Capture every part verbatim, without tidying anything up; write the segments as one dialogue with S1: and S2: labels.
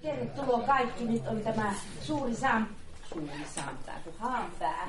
S1: tervetuloa kaikki. Nyt on tämä suuri sam... Suuri sampää, kun haanpää.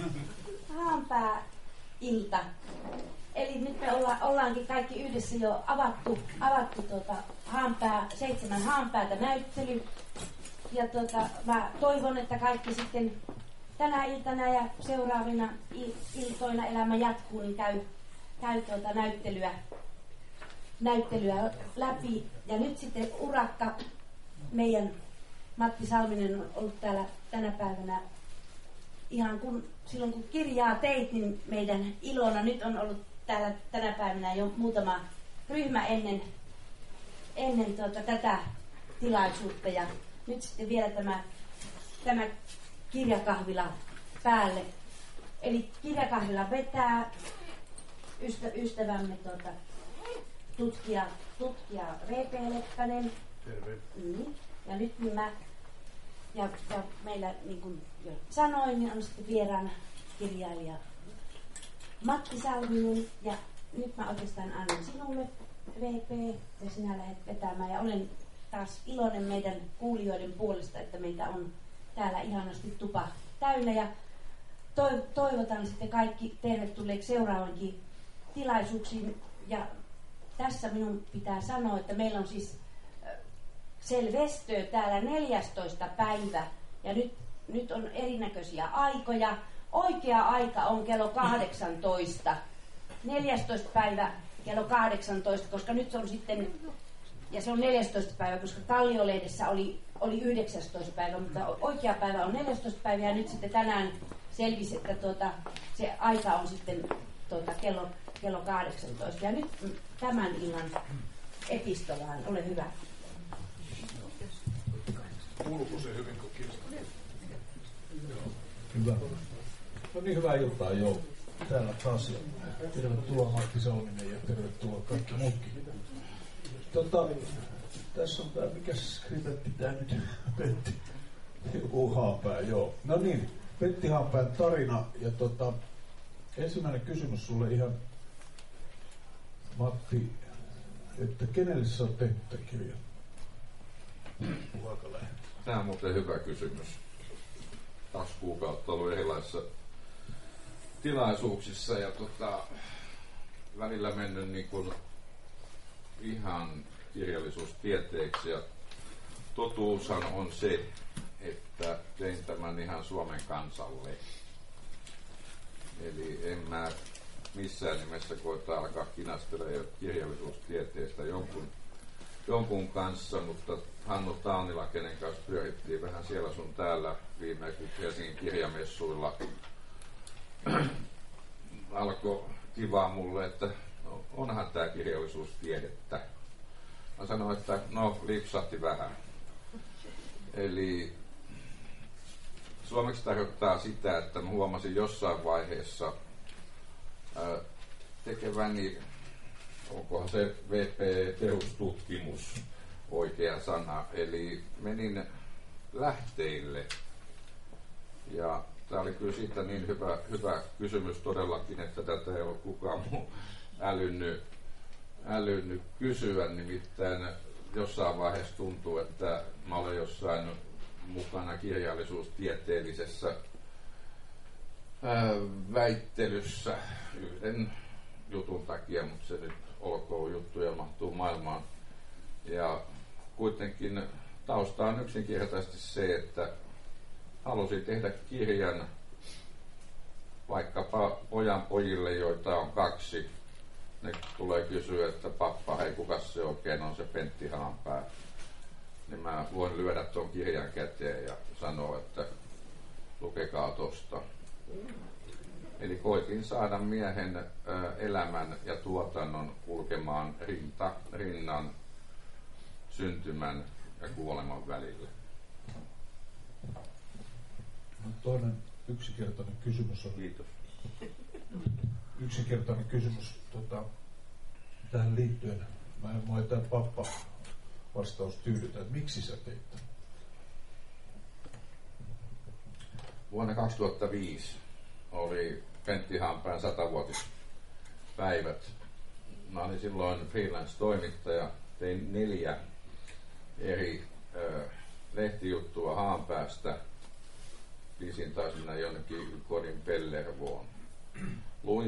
S1: Haanpää-ilta. Eli nyt me olla, ollaankin kaikki yhdessä jo avattu, avattu tuota, haanpää, seitsemän haanpäätä näyttely. Ja tuota, mä toivon, että kaikki sitten tänä iltana ja seuraavina iltoina elämä jatkuu, niin käy, käy tuota näyttelyä, näyttelyä läpi. Ja nyt sitten urakka, meidän Matti Salminen on ollut täällä tänä päivänä ihan kun, silloin kun kirjaa teit, niin meidän ilona nyt on ollut täällä tänä päivänä jo muutama ryhmä ennen, ennen tuota, tätä tilaisuutta. Ja nyt sitten vielä tämä, tämä kirjakahvila päälle. Eli kirjakahvila vetää ystä, ystävämme tuota, tutkija, tutkija V P Leppänen.
S2: Terve.
S1: Mm. Ja nyt niin mä, ja, ja meillä niin kuin jo sanoin, niin on sitten vieraana kirjailija Matti Salminen. Ja nyt mä oikeastaan annan sinulle V P ja sinä lähdet vetämään. Ja olen taas iloinen meidän kuulijoiden puolesta, että meitä on täällä ihanasti tupa täynnä. Ja toivotan sitten kaikki tervetulleeksi seuraavankin tilaisuuksiin. Ja tässä minun pitää sanoa, että meillä on siis Selvestö täällä neljästoista päivä. Ja nyt, nyt on erinäköisiä aikoja. Oikea aika on kello kahdeksantoista. neljästoista päivä kello kahdeksantoista, koska nyt on sitten, ja se on neljästoista päivä, koska Kalliolehdessä oli, oli yhdeksästoista päivä, mutta oikea päivä on neljästoista päivä, ja nyt sitten tänään selvisi, että tuota, se aika on sitten tuota, kello, kello kahdeksantoista. Ja nyt tämän illan epistolaan, ole hyvä.
S2: Kuuluuko se hyvin kuin kirjoittaa?
S3: Hyvä. No niin, hyvää iltaa jo. Täällä taas. Tervetuloa Matti Salminen ja tervetuloa kaikki muutkin. Tota, tässä on tää, mikä skripetti tää nyt? Petti. Joku Haanpää, joo. No niin, Petti Haanpään tarina. Ja tota, ensimmäinen kysymys sulle ihan, Matti, että kenelle sä oot tehnyt tämän kirjan?
S4: Tämä on muuten hyvä kysymys. Kaksi kuukautta ollut erilaisissa tilaisuuksissa ja tota, välillä mennyt niin kuin ihan kirjallisuustieteeksi. Ja totuushan on se, että tein tämän ihan Suomen kansalle. Eli en mä missään nimessä koeta alkaa kinastella kirjallisuustieteestä jonkun jonkun kanssa, mutta Hannu Taunila, kenen kanssa pyörittiin vähän siellä sun täällä viimeksi Helsingin kirjamessuilla, alkoi kivaa mulle, että onhan tämä kirjallisuustiedettä. Mä sanoin, että no, lipsahti vähän. Eli suomeksi tarkoittaa sitä, että mä huomasin jossain vaiheessa ää, tekeväni, onkohan se V P-perustutkimus oikea sana, eli menin lähteille. Ja tämä oli kyllä siitä niin hyvä, hyvä kysymys todellakin, että tätä ei ole kukaan muu älynnyt, älynnyt kysyä, nimittäin jossain vaiheessa tuntuu, että mä olen jossain mukana kirjallisuustieteellisessä ää, väittelyssä yhden jutun takia, mutta se nyt olkoon juttu ja mahtuu maailmaan. Ja kuitenkin tausta on yksinkertaisesti se, että halusin tehdä kirjan vaikkapa pojan pojille, joita on kaksi. Ne tulee kysyä, että pappa, hei, kukas se oikein on se Pentti Haanpää? Niin mä voin lyödä tuon kirjan käteen ja sanoa, että lukekaa tosta. Eli koitin saada miehen ö, elämän ja tuotannon kulkemaan rinta, rinnan, syntymän ja kuoleman välillä.
S3: No, toinen yksinkertainen kysymys on.
S4: Kiitos.
S3: Yksinkertainen kysymys tota, tähän liittyen. Mä en mua tämä pappa vastaus tyydytä. Miksi sä teit tämän?
S4: Vuonna kaksituhattaviisi oli Pentti Haanpään satavuotispäivät. Mä olin silloin freelance-toimittaja. Tein neljä eri ö,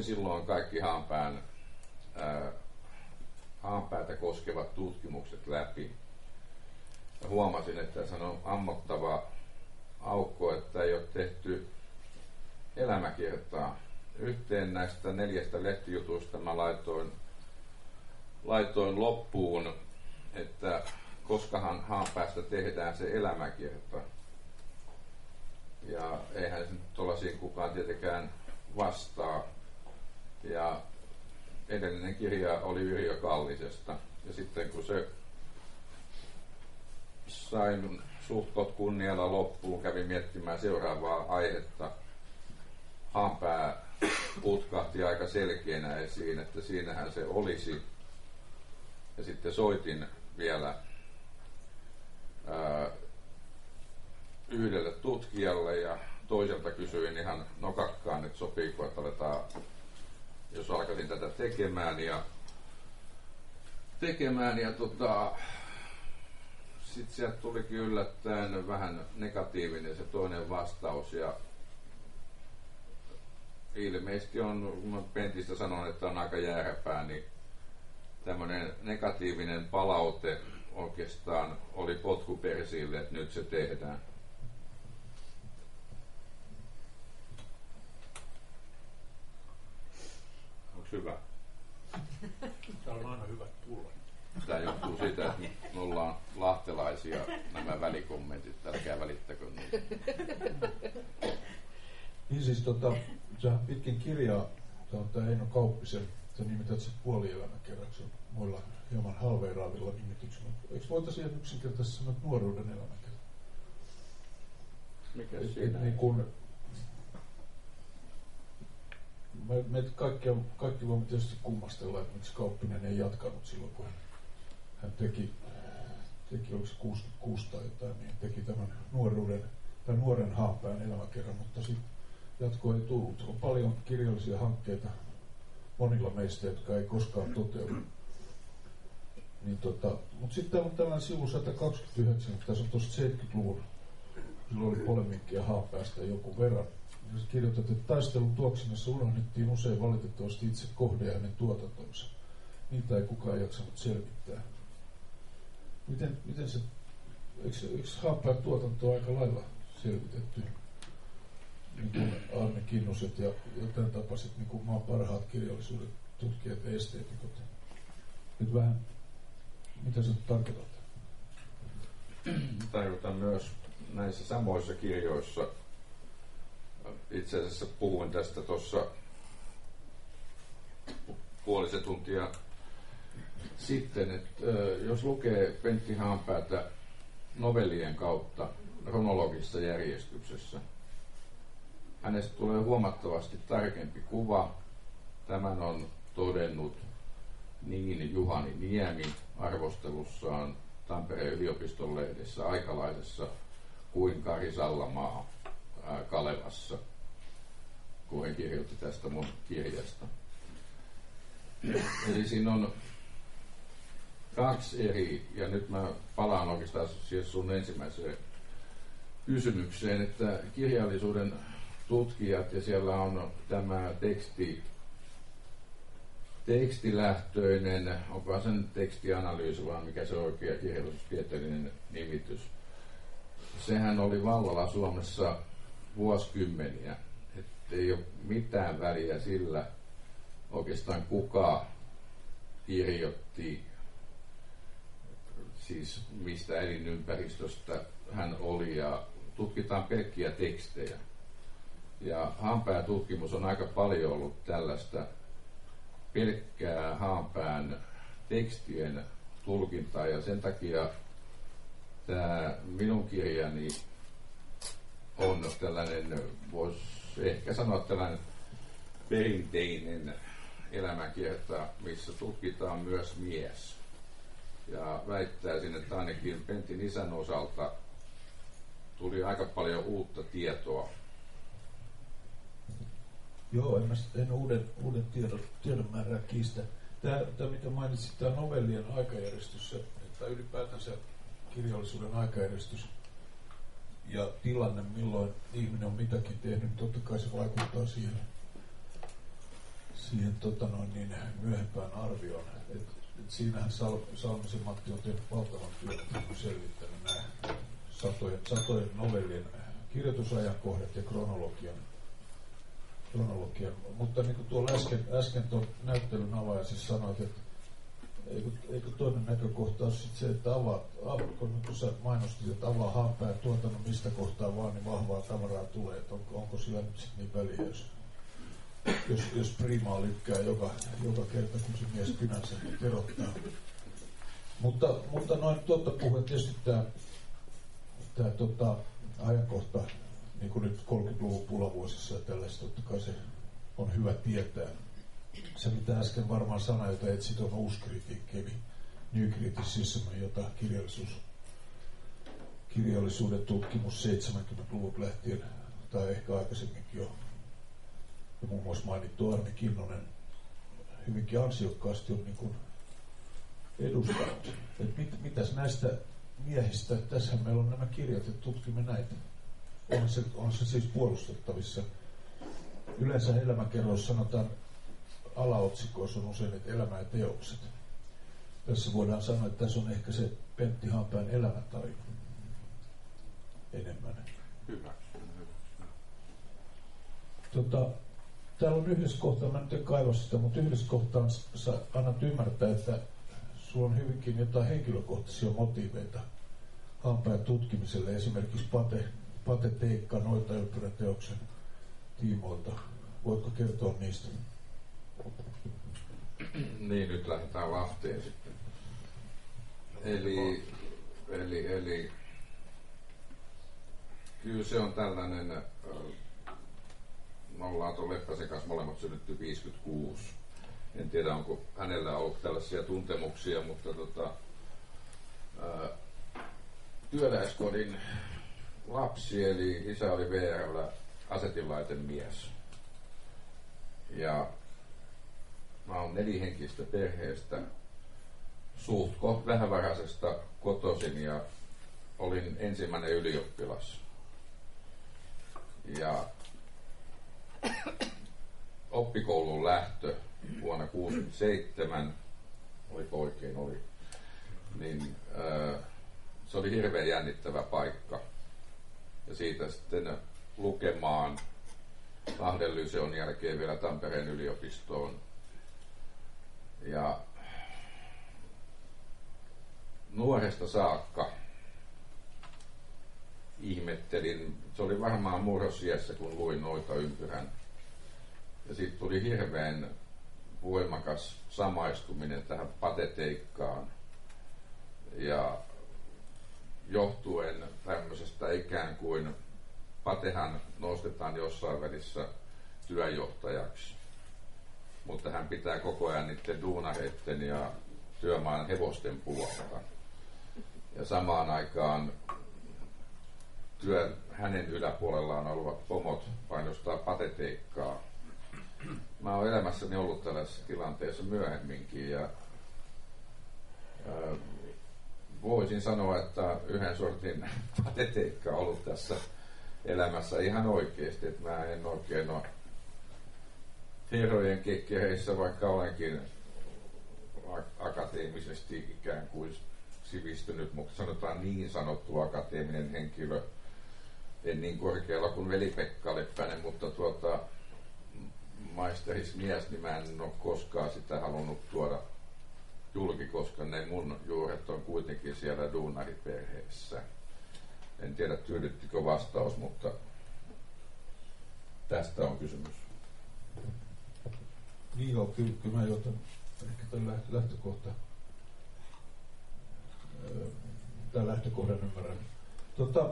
S4: silloin kaikki haanpään, ää, haanpäätä koskevat tutkimukset läpi. Ja huomasin, että se on ammottava aukko, että ei ole tehty elämäkertaa. Yhteen näistä neljästä lehtijutusta mä laitoin, laitoin loppuun, että koskahan haanpäästä tehdään se elämäkerta. Ja eihän se nyt tuollaisiin kukaan tietenkään vastaa. Ja edellinen kirja oli Yrjö Kallisesta. Ja sitten kun se sain suhtot kunnialla loppuun, kävin miettimään seuraavaa aihetta. Haanpää putkahti aika selkeänä esiin, että siinähän se olisi. Ja sitten soitin vielä ää, yhdelle tutkijalle ja toiselta kysyin ihan nokakkaan, että sopiiko, että aletaan, jos alkaisin tätä tekemään ja tekemään ja tota, sitten sieltä tulikin yllättäen vähän negatiivinen se toinen vastaus ja ilmeisesti on, kun mä Pentistä sanon, että on aika jääräpää, niin tämmöinen negatiivinen palaute oikeastaan oli potku persiille, että nyt se tehdään. Onko hyvä?
S2: Täällä on aina hyvät tulla.
S4: Tämä johtuu siitä, että me ollaan lahtelaisia nämä välikommentit, älkää välittäkö niitä.
S3: Niin siis tota, sehän pitkin kirjaa, tämä on tämä Eino Kauppisen, sä nimität se puolielämäkerraksi muilla hieman halveeraavilla nimityksillä. Eikö voitaisiin yksinkertaisesti sanoa nuoruuden elämäkerta?
S4: Mikä
S3: Et,
S4: siinä?
S3: et niin kun, me, me kaikki, kaikki voimme tietysti kummastella, että miksi Kauppinen ei jatkanut silloin, kun hän teki, teki oliko se kuusikymmentäkuusi tai jotain, niin teki tämän nuoruuden tai nuoren haanpään elämäkerran, mutta sitten jatko ei tullut. On paljon kirjallisia hankkeita monilla meistä, jotka ei koskaan toteudu. Niin tota, mutta sitten täällä on tällainen sivu sata kaksikymmentäyhdeksän, tässä on tuosta seitsemänkymmentäluvun, silloin oli polemiikkia haanpäästä joku verran. Ja kirjoitat, että taistelun tuoksinassa unohdettiin usein valitettavasti itse kohde ja hänen tuotantonsa. Niitä ei kukaan jaksanut selvittää. Miten, miten se, eikö, eikö haanpään tuotanto aika lailla selvitetty? Niin kuin Arne Kinnuset ja, ja tämän tapaiset niin kuin maan parhaat kirjallisuuden tutkijat ja esteetikot. Nyt vähän, mitä sä tarkoitat?
S4: Tarkoitan myös näissä samoissa kirjoissa. Itse asiassa puhuin tästä tuossa puolisen tuntia sitten, että jos lukee Pentti Haanpäätä novellien kautta kronologisessa järjestyksessä, hänestä tulee huomattavasti tarkempi kuva. Tämän on todennut niin Juhani Niemi arvostelussaan Tampereen yliopiston lehdessä Aikalaisessa kuin Kari Sallamaa ää, Kalevassa, kun hän kirjoitti tästä mun kirjasta. Eli siinä on kaksi eri, ja nyt mä palaan oikeastaan siis sun ensimmäiseen kysymykseen, että kirjallisuuden tutkijat, ja siellä on tämä teksti, tekstilähtöinen, onko sen tekstianalyysi, vaan mikä se oikea kirjallisuustieteellinen nimitys. Sehän oli vallalla Suomessa vuosikymmeniä, ettei ole mitään väliä sillä oikeastaan kuka kirjoitti, siis mistä elinympäristöstä hän oli, ja tutkitaan pelkkiä tekstejä. Ja haanpään tutkimus on aika paljon ollut tällaista pelkkää haanpään tekstien tulkintaa, ja sen takia tämä minun kirjani on tällainen, voisi ehkä sanoa tällainen perinteinen elämänkerta, missä tutkitaan myös mies. Ja väittäisin, että ainakin Pentin isän osalta tuli aika paljon uutta tietoa.
S3: Joo, en, mä en uuden, uuden tiedon, tiedon määrää kiistä. Tämä, tämä, mitä mainitsit, tämä novellien aikajärjestys, että ylipäätänsä kirjallisuuden aikajärjestys ja tilanne, milloin ihminen on mitäkin tehnyt, totta kai se vaikuttaa siihen, siihen tota noin, niin, myöhempään arvioon. Et, et siinähän Sal, Salmisen Matti on tehnyt valtavan työn, että on selvittänyt nämä satojen, satojen novellien kirjoitusajankohdat ja kronologian. kronologian. Mutta niin kuin tuolla äsken, äsken tuon näyttelyn avajaisissa sanoit, että eikö, eikö toinen näkökohta ole sit se, että avaat, avaat kun sä mainostit, että avaa haapää tuotannon mistä kohtaa vaan, niin vahvaa tavaraa tulee. Että onko, onko sillä nyt sit niin väliä, jos, jos, jos priimaa lykkää joka, joka kerta, kun se mies kynänsä kerottaa. Mutta, mutta noin tuota puhuen tietysti tämä Tämä tota, ajankohta, niin kuin nyt kolmekymmentäluvun pulavuosissa ja tällaista, totta kai se on hyvä tietää. Se, mitä äsken varmaan sana, jota etsit, on uusi kritiikki, eli New Criticism, jota kirjallisuus, kirjallisuuden tutkimus seitsemänkymmentäluvulta lähtien, tai ehkä aikaisemminkin jo, ja muun muassa mainittu Arni Kinnunen hyvinkin ansiokkaasti on niin kuin edustanut. Et mit, mitäs näistä miehistä, että tässähän meillä on nämä kirjat, että tutkimme näitä. On se, on se siis puolustettavissa. Yleensä elämäkerroissa sanotaan, alaotsikoissa on usein, että elämä ja teokset. Tässä voidaan sanoa, että tässä on ehkä se Pentti Haapään elämäntarina enemmän.
S4: Hyvä.
S3: Tota, täällä on yhdessä kohtaa, mä nyt en kaiva sitä, mutta yhdessä kohtaa sä annat ymmärtää, että sulla on hyvinkin jotain henkilökohtaisia motiiveita Haapään tutkimiselle, esimerkiksi Pate, Pate Teikka Noita ympyräteoksen tiimoilta. Voitko kertoa niistä?
S4: Niin, nyt lähdetään Lahteen sitten. Eli, eli, eli kyllä se on tällainen, me ollaan tuon Leppäsen kanssa molemmat synnytty viisikymmentäkuusi. En tiedä, onko hänellä ollut tällaisia tuntemuksia, mutta tota, ää, työläiskodin lapsi, eli isä oli V R:llä asetinlaitemies. Ja mä oon nelihenkistä perheestä, suht vähävaraisesta kotoisin ja olin ensimmäinen ylioppilas. Ja oppikoulun lähtö vuonna kuusikymmentäseitsemän, oliko oikein oli, niin ää, se oli hirveän jännittävä paikka. Ja siitä sitten lukemaan Lahden Lyseon jälkeen vielä Tampereen yliopistoon. Ja nuoresta saakka ihmettelin, se oli varmaan murrosiässä, kun luin Noita ympyrän. Ja siitä tuli hirveän voimakas samaistuminen tähän pateteikkaan. Ja johtuen tämmöisestä ikään kuin Patehan nostetaan jossain välissä työjohtajaksi, mutta hän pitää koko ajan niiden duunareiden ja työmaan hevosten puolta. Ja samaan aikaan työn, hänen yläpuolellaan olevat pomot painostaa pateteikkaa. Mä oon elämässäni ollut tällaisessa tilanteessa myöhemminkin ja ää, voisin sanoa, että yhden sortin pateteikka on ollut tässä elämässä ihan oikeasti, että mä en oikein ole herrojen kekkereissä, vaikka olenkin akateemisesti ikään kuin sivistynyt, mutta sanotaan niin sanottu akateeminen henkilö, en niin korkealla kuin veli-Pekka Leppänen, mutta tuota, maisterismies, niin mä en ole koskaan sitä halunnut tuoda julki, koska ne mun juuret on kuitenkin siellä duunariperheessä. En tiedä, tyydyttikö vastaus, mutta tästä on kysymys.
S3: Niin joo, kyllä, kyllä mä jotan ehkä tämän lähtökohta, tämän lähtökohdan ymmärrän. Tota,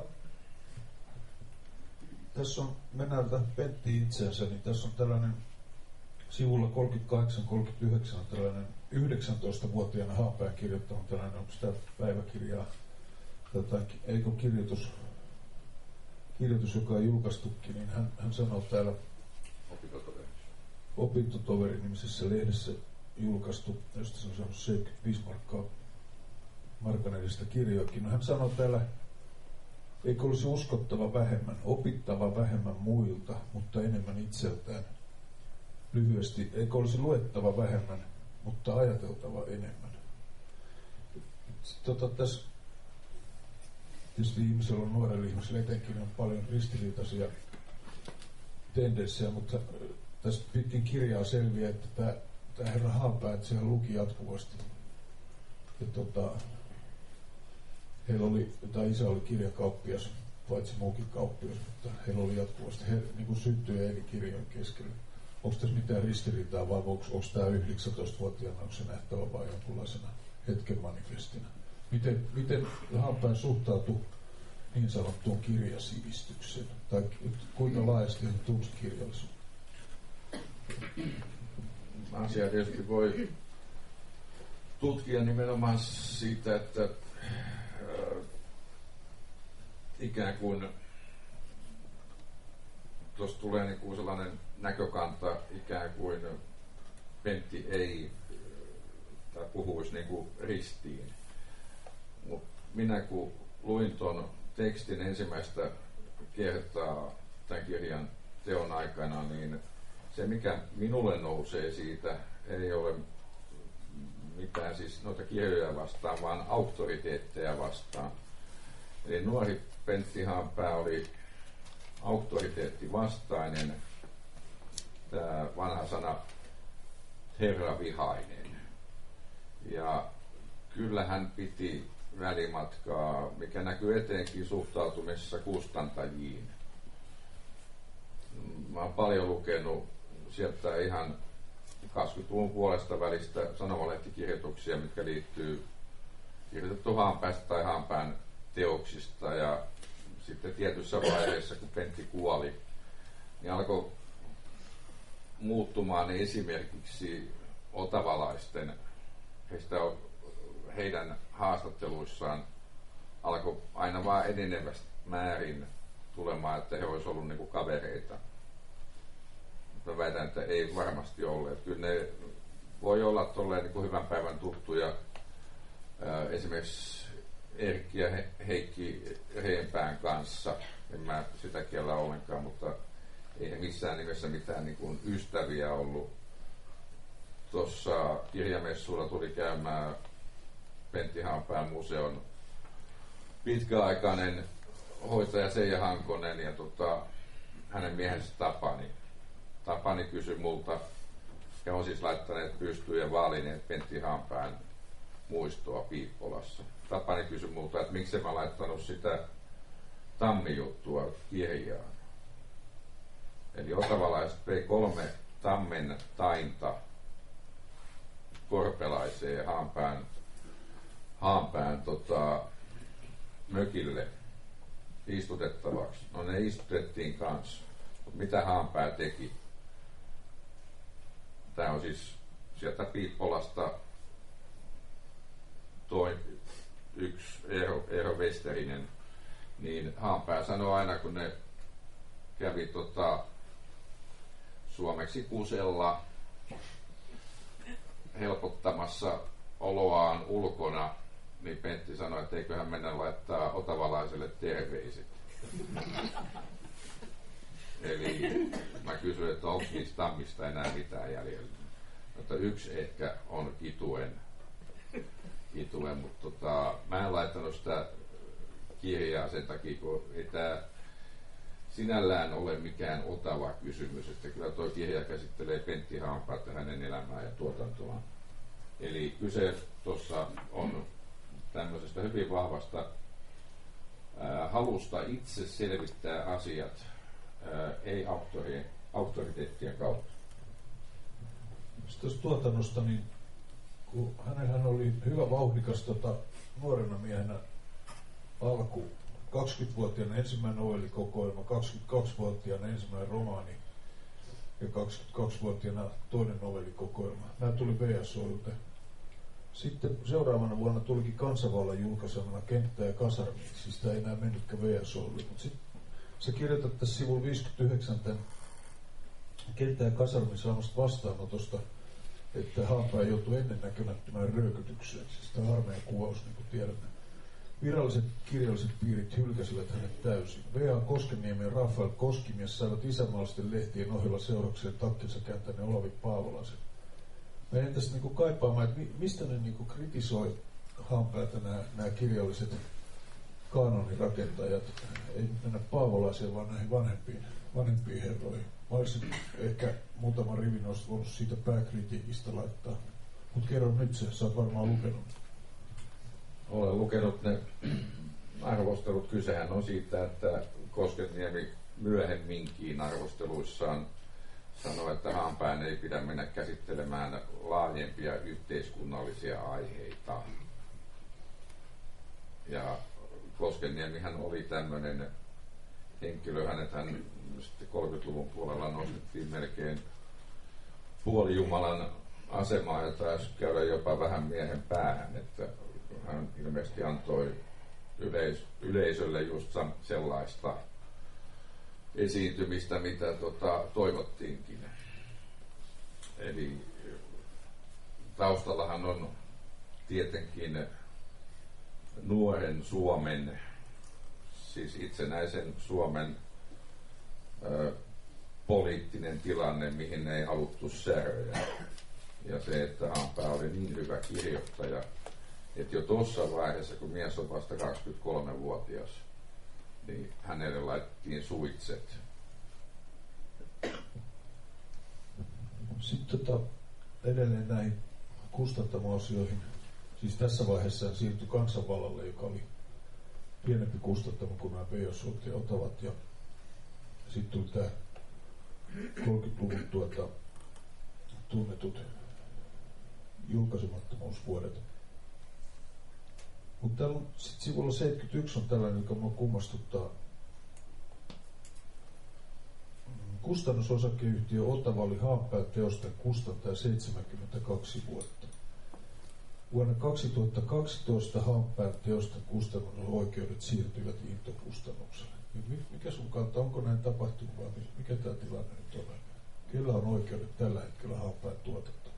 S3: tässä on, mennään tähän Pentti itseänsä, niin tässä on tällainen sivulla kolmekymmentäkahdeksan kolmekymmentäyhdeksän on tällainen yhdeksäntoistavuotiaana Haapään kirjoittanut tällainen, onko sitä päiväkirjaa, tätä, eikö kirjoitus, kirjoitus, joka on julkaistukin, niin hän, hän sanoo täällä
S4: Opintotoveri.
S3: Opintotoveri-nimisessä lehdessä julkaistu, josta se on saanut seitsemänkymmentäviisi markkaa markan edestä kirjoakin. No hän sanoo täällä, eikö olisi uskottava vähemmän, opittava vähemmän muilta, mutta enemmän itseltään. lyhyesti, eikö olisi luettava vähemmän, mutta ajateltava enemmän. Tota, tässä tietysti ihmisellä on nuorella ihmisellä etenkin on paljon ristiriitaisia tendenssejä, mutta tässä pitkin kirjaa selviää, että tämä, tämä herra Haapää, että sehän luki jatkuvasti. Ja tota, heillä oli, tai isä oli kirjakauppias, paitsi muukin kauppias, mutta heillä oli jatkuvasti, he niin kuin syttyi ja eli kirjojen keskellä. Onko tässä mitään ristiriitaa vai onko, onko tämä yhdeksäntoistavuotiaana, onko se nähtävä vai jonkunlaisena hetken manifestina? Miten, miten Haapää suhtautuu niin sanottuun kirjasivistykseen? Tai kuinka laajasti hän tunsi kirjallisuutta?
S4: Asia tietysti voi tutkia nimenomaan siitä, että äh, ikään kuin tuossa tulee niin kuin sellainen näkökanta, ikään kuin Pentti ei tai puhuisi niin kuin ristiin. Mut minä kun luin tuon tekstin ensimmäistä kertaa tämän kirjan teon aikana, niin se mikä minulle nousee siitä ei ole mitään siis noita kirjoja vastaan, vaan auktoriteetteja vastaan. Eli nuori Pentti Haapää oli auktoriteettivastainen, tämä vanha sana herravihainen. Ja kyllä hän piti välimatkaa, mikä näkyy etenkin suhtautumisessa kustantajiin. Mä oon paljon lukenut sieltä ihan kaksikymmentäluvun puolesta välistä sanomalehtikirjoituksia, mitkä liittyy kirjoitettu Haanpäästä tai Haanpään teoksista, ja sitten tietyssä vaiheessa, kun Pentti kuoli, niin alkoi muuttumaan esimerkiksi otavalaisten, heistä, heidän haastatteluissaan alkoi aina vaan enenevästi määrin tulemaan, että he olisivat olleet niin kuin kavereita. Mä väitän, että ei varmasti olleet. Kyllä ne voi olla tolleen niin kuin hyvän päivän tuttuja. Ää, esimerkiksi Erkki ja Heikki Reenpään kanssa. En mä sitä kiellä ollenkaan, mutta ei he missään nimessä mitään niin kuin ystäviä ollut. Tuossa kirjamessuilla tuli käymään Pentti Haanpään museon pitkäaikainen hoitaja Seija Hankonen ja tota, hänen miehensä Tapani. Tapani kysyi multa, he on siis laittaneet pystyyn ja vaalineet Pentti Haanpään muistoa Piippolassa. Tapani kysyi multa, että miksi mä laittanut sitä tammijuttua kirjaan. Eli otavalaiset vei kolme tammen tainta Korpelaiseen Haanpään, Haanpään tota, mökille istutettavaksi. No ne istutettiin kanssa. Mutta mitä Haanpää teki? Tämä on siis sieltä Piippolasta toi yksi Eero, Eero Westerinen. Niin Haanpää sanoi aina, kun ne kävi tota, suomeksi kusella helpottamassa oloaan ulkona, niin Pentti sanoi, että eiköhän mennä laittaa otavalaiselle terveiset. Eli mä kysyin, että onko niistä tammista enää mitään jäljellä. Mutta yksi ehkä on Kituen, Kituen mutta tota, mä en laittanut sitä kirjaa sen takia, kun ei tämä sinällään ole mikään otava kysymys, että kyllä tuo kirja käsittelee Pentti Haanpäätä, hänen elämää ja tuotantoaan. Eli kyse tuossa on tämmöisestä hyvin vahvasta ää, halusta itse selvittää asiat, ää, ei auktori, auktoriteettien kautta.
S3: Sitten tuosta tuotannosta, niin kun hänellähän oli hyvä vauhdikas tota, nuorena miehenä alku. kaksikymmentävuotiaana ensimmäinen novellikokoelma, kaksikymmentäkaksivuotiaana ensimmäinen romaani ja kaksikymmentäkaksivuotiaana toinen novellikokoelma. Nämä tuli V S O:lta. Sitten seuraavana vuonna tulikin Kansanvallan julkaisemana Kenttä ja kasarmi. Siis tämä ei enää mennytkään V S O:lle. Mutta sitten se kirjoitettaisiin sivulla viisikymmentäyhdeksän tämän Kenttä ja kasarmin saamasta vastaanotosta, että Haanpää joutui ennennäkemättömään röökytykseen. Siis tämä armeijan kuvaus, niin kuin tiedämme. Viralliset kirjalliset piirit hylkäsivät hänet täysin. V A Koskeniemi ja Rafael Koskimies saivat isänmaallisten lehtien ohella seurakseen takkinsa kääntäneen Olavi Paavolaisen. Mä en tästä niinku kaipaamaan, että mistä ne niinku kritisoi Haanpäätä nämä, nämä kirjalliset kanonirakentajat. Ei mennä Paavolaiseen, vaan näihin vanhempiin, vanhempiin herroihin. Mä olisin ehkä muutaman rivin olisi voinut siitä pääkritiikistä laittaa. Mutta kerro nyt se, sä oot varmaan lukenut.
S4: Olen lukenut ne arvostelut. Kysehän on siitä, että Koskeniemi myöhemminkin arvosteluissaan sanoi, että Haanpään ei pidä mennä käsittelemään laajempia yhteiskunnallisia aiheita. Ja Koskeniemihän oli tämmöinen henkilö, hänet hän sitten kolmekymmentäluvun puolella nostettiin melkein puolijumalan asemaa ja taisi käydä jopa vähän miehen päähän, että hän ilmeisesti antoi yleis- yleisölle just sellaista esiintymistä, mitä tota, toivottiinkin. Eli taustallahan on tietenkin nuoren Suomen, siis itsenäisen Suomen ö, poliittinen tilanne, mihin ei haluttu säröjä. Ja se, että Haanpää oli niin hyvä kirjoittaja, että jo tuossa vaiheessa, kun mies on vasta kaksikymmentäkolmevuotias, niin hänelle laitettiin suitset.
S3: Sitten tota, edelleen näihin kustantamo-asioihin. Siis tässä vaiheessa siirtyi Kansanvallalle, joka oli pienempi kustantamo kuin nämä Beijossuot ja Otavat. Ja sitten tuli tämä kolmekymmentäluvun tuota, tunnetut julkaisemattomuusvuodet. Mutta täällä on sit sivulla seitsemänkymmentäyksi on tällainen, joka minua kummastuttaa. Kustannusosakeyhtiö Otava oli Haanpään teosten kustantaja seitsemänkymmentäkaksi vuotta. Vuonna kaksituhattakaksitoista Haanpään teosten kustannusoikeudet siirtyivät Into-kustannukselle. Mikä sun kanta, onko näin tapahtunut vai mikä tämä tilanne nyt on? Kellä on oikeudet tällä hetkellä Haanpään tuotantoon?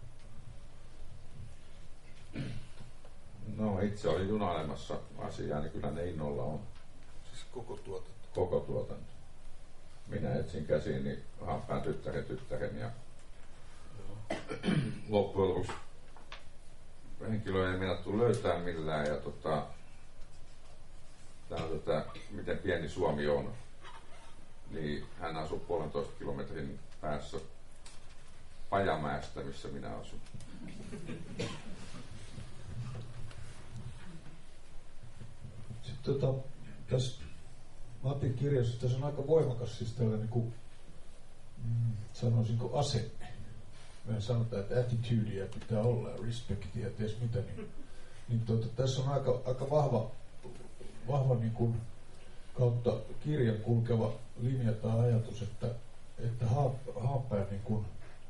S4: No itse olin junailemassa asiaa, niin kyllä ne innolla on.
S3: Siis koko tuotanto?
S4: Koko tuotanto. Minä etsin käsiini Haanpään tyttären tyttären ja loppujen lopuksi henkilöä ei meinattu löytää millään ja tota, tää on tätä, miten pieni Suomi on, niin hän asuu puolentoista kilometrin päässä Pajamäestä, missä minä asun.
S3: Sitten tota, tässä Matin kirjassa tässä on aika voimakas siis tällainen niin kuin, mm, sanoisinko asenne. Me sanotaan, että attitudea pitää olla ja respektiä ja ties mitä, niin, niin tuota, tässä on aika, aika vahva, vahva niin kuin, kautta kirjan kulkeva linja tai ajatus, että, että Haanpää niin kuin,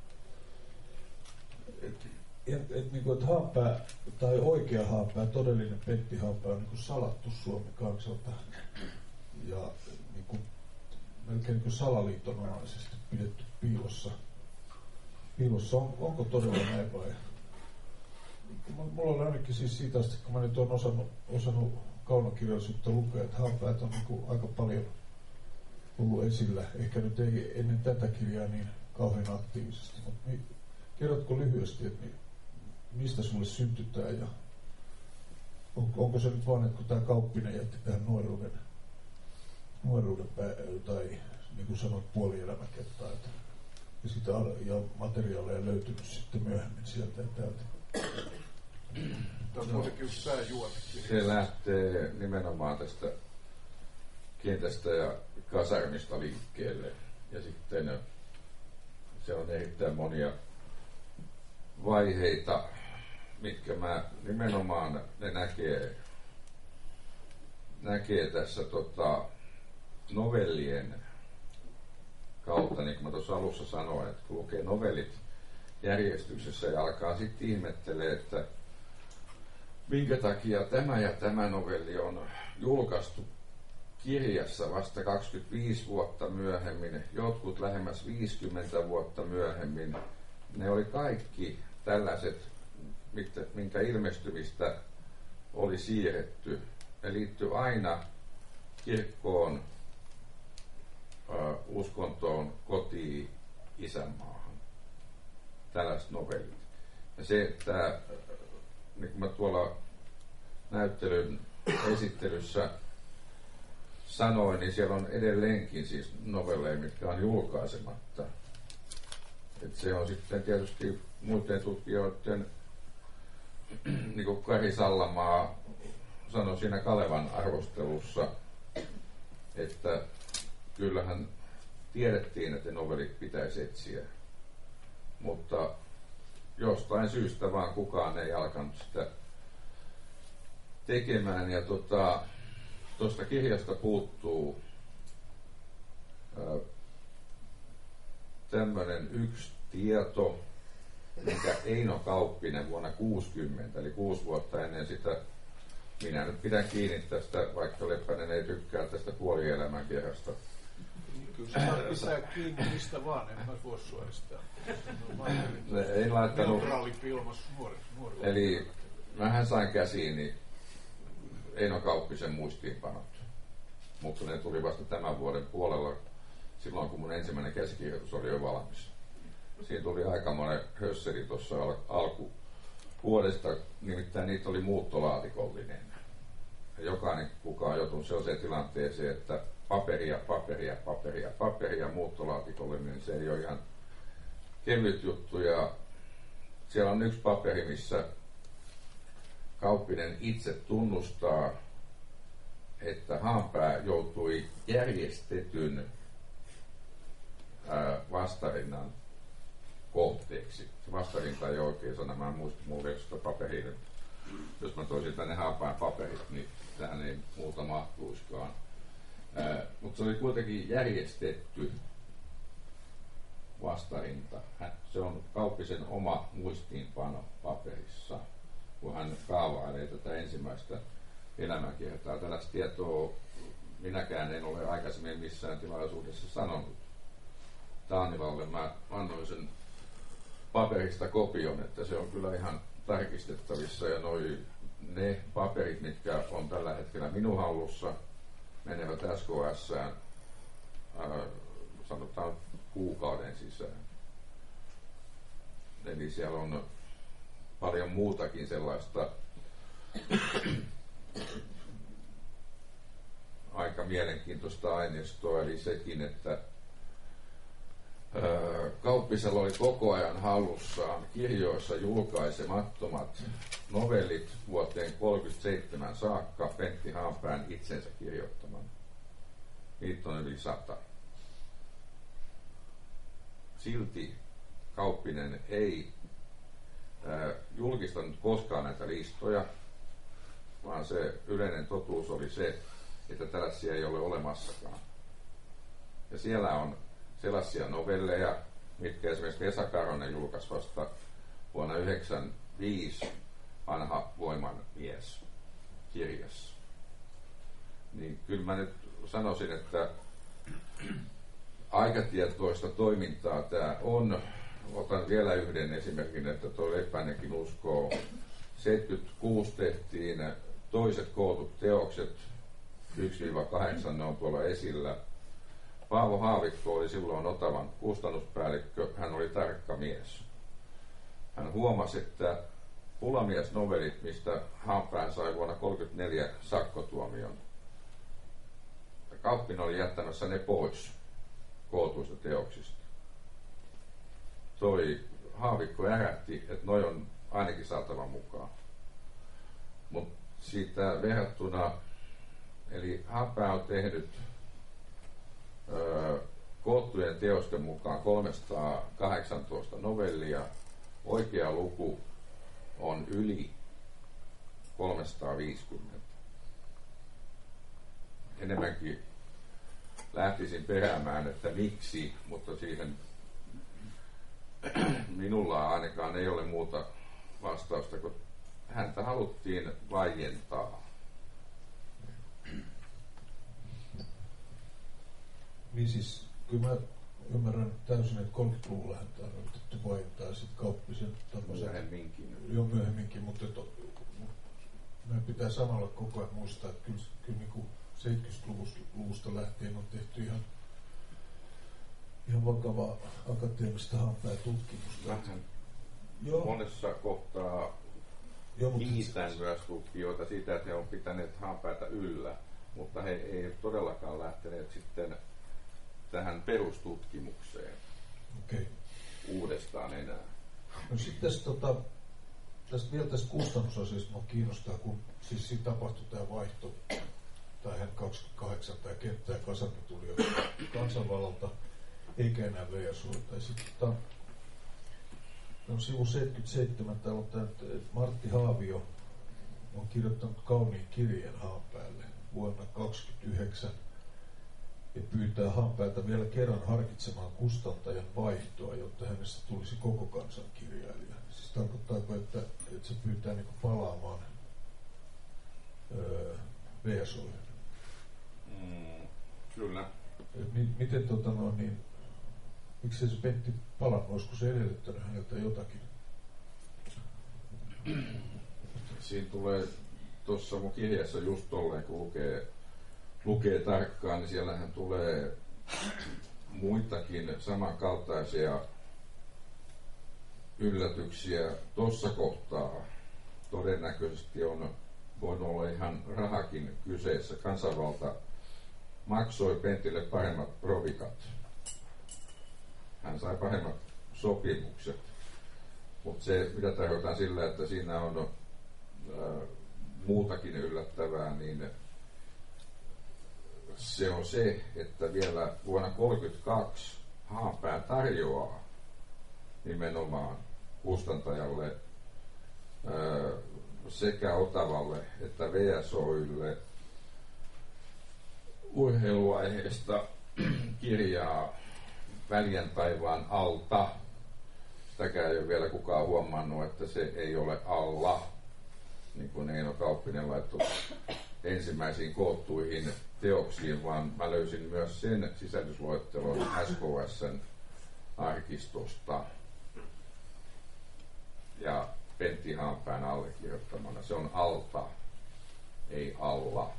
S3: että et, et, niin kuin, että Haanpää tai oikea Haanpää, todellinen Pentti Haanpää on niin kuin salattu Suomen kansalta ja niin kuin, melkein niin kuin salaliitonomaisesti pidetty piilossa. piilossa. On, onko todella näin vai? Mulla on ainakin siis siitä asti, kun mä nyt olen osannut, osannut kaunokirjallisuutta lukea, että Haanpäät on niin kuin aika paljon ollut esillä. Ehkä nyt ei ennen tätä kirjaa niin kauhean aktiivisesti, mutta niin, kerrotko lyhyesti, että niin, mistä sulle syntytään ja on, onko se nyt vaan, että kun tämä Kauppinen jätti tähän nuoruuden, nuoruuden pää, tai niin kuin sanoit puolielämäkertaa, että ja sitä ja materiaaleja löytynyt sitten myöhemmin sieltä ja täältä.
S2: Tämä on kuitenkin yksi pääjuoni.
S4: Se lähtee nimenomaan tästä kentästä ja kasarmista liikkeelle. Ja sitten se on erittäin monia vaiheita, mitkä mä nimenomaan ne näkee, näkee tässä tota, novellien kautta, niin kuin mä tuossa alussa sanoin, että kun lukee novellit järjestyksessä ja alkaa sitten ihmettelee, että minkä takia tämä ja tämä novelli on julkaistu kirjassa vasta kaksikymmentäviisi vuotta myöhemmin, jotkut lähemmäs viisikymmentä vuotta myöhemmin. Ne oli kaikki tällaiset, minkä ilmestymistä oli siirretty ne liittyy aina kirkkoon, äh, uskontoon, kotiin, isänmaahan. Tällaiset novellit. Ja se, että niin kuin mä tuolla näyttelyn esittelyssä sanoin, niin siellä on edelleenkin siis novelleja, mitkä on julkaisematta. Et se on sitten tietysti muiden tutkijoiden, niin kuin Kari Sallamaa sanoi siinä Kalevan arvostelussa, että kyllähän tiedettiin, että novellit pitäisi etsiä, mutta jostain syystä vaan kukaan ei alkanut sitä tekemään. Ja tota, tuosta kirjasta puuttuu tämmöinen yksi tieto, minkä Eino Kauppinen vuonna kuusikymmentä, eli kuusi vuotta ennen sitä, minä nyt pidän kiinni tästä, vaikka Leppänen ei tykkää tästä puolielämän kirjasta.
S3: Kyllä sä pitää kiinni mistä vaan, en mä voi suoristaa.
S4: Ei laittanut.
S3: Neutraali pilmas nuorilla.
S4: Eli mähän sain käsiini Eino Kauppisen muistiinpanot, mutta ne tuli vasta tämän vuoden puolella, silloin kun mun ensimmäinen käsikirjoitus oli jo valmis. Siinä tuli aikamoinen hösseli tuossa al- alkuvuodesta, nimittäin niitä oli muuttolaatikollinen. Ja jokainen kukaan joutui sellaiseen tilanteeseen, että paperia, paperia, paperia, paperia, muuttolaatikollinen, niin se ei ole ihan kevyt juttu. Ja siellä on yksi paperi, missä Kauppinen itse tunnustaa, että Haanpää joutui järjestetyn ää, vastarinnan kohteeksi. Se vastarinta ei oikein sana, mä en muista muuten paperia. Jos mä toisin tänne Haanpään paperit, niin tähän ei muuta mahtuisikaan. Ää, mutta se oli kuitenkin järjestetty vastarinta. Se on Kauppisen oma muistiinpano paperissa, kun hän kaavailee tätä ensimmäistä elämänkiertaa. Tällaista tietoa minäkään en ole aikaisemmin missään tilaisuudessa sanonut. Taanilalle mä annoin sen paperista kopion, että se on kyllä ihan tarkistettavissa, ja noi, ne paperit, mitkä on tällä hetkellä minun hallussa, menevät S K S:ään ää, sanotaan kuukauden sisään. Eli siellä on paljon muutakin sellaista aika mielenkiintoista aineistoa, eli sekin, että Kauppisella oli koko ajan hallussaan kirjoissa julkaisemattomat novellit vuoteen kolmekymmentäseitsemän saakka Pentti Haanpään itsensä kirjoittaman. Niitä on yli sata. Silti Kauppinen ei ää, julkistanut koskaan näitä listoja, vaan se yleinen totuus oli se, että tällaisia ei ole olemassakaan. Ja siellä on sellaisia novelleja, mitkä esimerkiksi Vesa Karonen julkaisi vasta vuonna yhdeksänkymmentäviisi Vanha voiman mies kirjassa. Niin kyllä mä nyt sanoisin, että aikatietoista toimintaa tämä on. Otan vielä yhden esimerkin, että tuo Lepänenkin uskoo. seitsemänkymmentäkuusi tehtiin toiset kootut teokset, yksi kahdeksan, ne on tuolla esillä. Paavo Haavikko oli silloin Otavan kustannuspäällikkö, hän oli tarkka mies. Hän huomasi, että Pulamiesnovelit, mistä Haanpää sai vuonna tuhatyhdeksänsataakolmekymmentäneljä sakkotuomion, Kauppinen oli jättämässä ne pois kootuista teoksista. Toi Haavikko ärähti, että noi on ainakin saatava mukaan. Mutta siitä verrattuna, eli Haanpää on tehnyt öö, koottujen teosten mukaan kolmesataakahdeksantoista novellia. Oikea luku on yli kolmesataaviisikymmentä. Enemmänkin lähtisin peräämään, että miksi, mutta siihen minulla ainakaan ei ole muuta vastausta, kun häntä haluttiin vaientaa.
S3: Niin siis, kyllä mä ymmärrän täysin, että kolmekymmentäluvulla häntä on yritetty vaientaa sitten Kauppisen tämmöisen.
S4: Myöhemminkin.
S3: Jo myöhemminkin, mutta to, meidän pitää samalla koko ajan muistaa, että kyllä, kyllä niin kuin seitsemänkymmentäluvusta lähtien on tehty ihan, ihan vakavaa akateemista haanpäätutkimusta.
S4: Vähän
S3: Joo.
S4: Monessa kohtaa
S3: Joo, mutta
S4: kiitän myös tutkijoita siitä, että he on pitäneet haanpäätä yllä, mutta he ei todellakaan lähteneet sitten tähän perustutkimukseen
S3: okay.
S4: uudestaan enää.
S3: No sitten tästä, tota, tästä vielä tästä kustannusasiasta minua kiinnostaa, kun siis siinä tapahtui tämä vaihto, tai kaksikymmentäkahdeksan tämä kenttä ja kasarmi tuli jo kansanvallalta, eikä enää V S O. Tai sitten tota, no, sivu seitsemänkymmentäseitsemän, täällä on tämä, Martti Haavio on kirjoittanut kauniin kirjeen Haanpäälle vuonna tuhatyhdeksänsataakaksikymmentäyhdeksän ja pyytää Haanpäätä vielä kerran harkitsemaan kustantajan vaihtoa, jotta hänestä tulisi koko kansan kirjailija. Siis tarkoittaako, että, että se pyytää niin palaamaan öö, V S O:lle?
S4: Mm, kyllä.
S3: M- miten tota no, niin, miksi se Pentti palannut? Olisiko se edellyttänyt häneltä jotakin?
S4: Siinä tulee tuossa mun kirjassa just tolleen, kun lukee, lukee tarkkaan, niin siellähän tulee muitakin samankaltaisia yllätyksiä. Tuossa kohtaa todennäköisesti on voinut olla ihan rahakin kyseessä. Kansanvalta maksoi Pentille paremmat provikat. Hän sai paremmat sopimukset. Mutta se, mitä tarkoitan sillä, että siinä on ää, muutakin yllättävää, niin se on se, että vielä vuonna tuhatyhdeksänsataakolmekymmentäkaksi Haanpää tarjoaa nimenomaan kustantajalle ää, sekä Otavalle että V S O:lle urheiluaiheesta kirjaa Väljän taivaan alta. Sitäkään ei ole vielä kukaan huomannut, että se ei ole alla, niin kuin Eino Kauppinen laittoi ensimmäisiin koottuihin teoksiin, vaan mä löysin myös sen sisällysluettelon S K S:n arkistosta ja Pentti Haanpään allekirjoittamana. Se on alta, ei alla.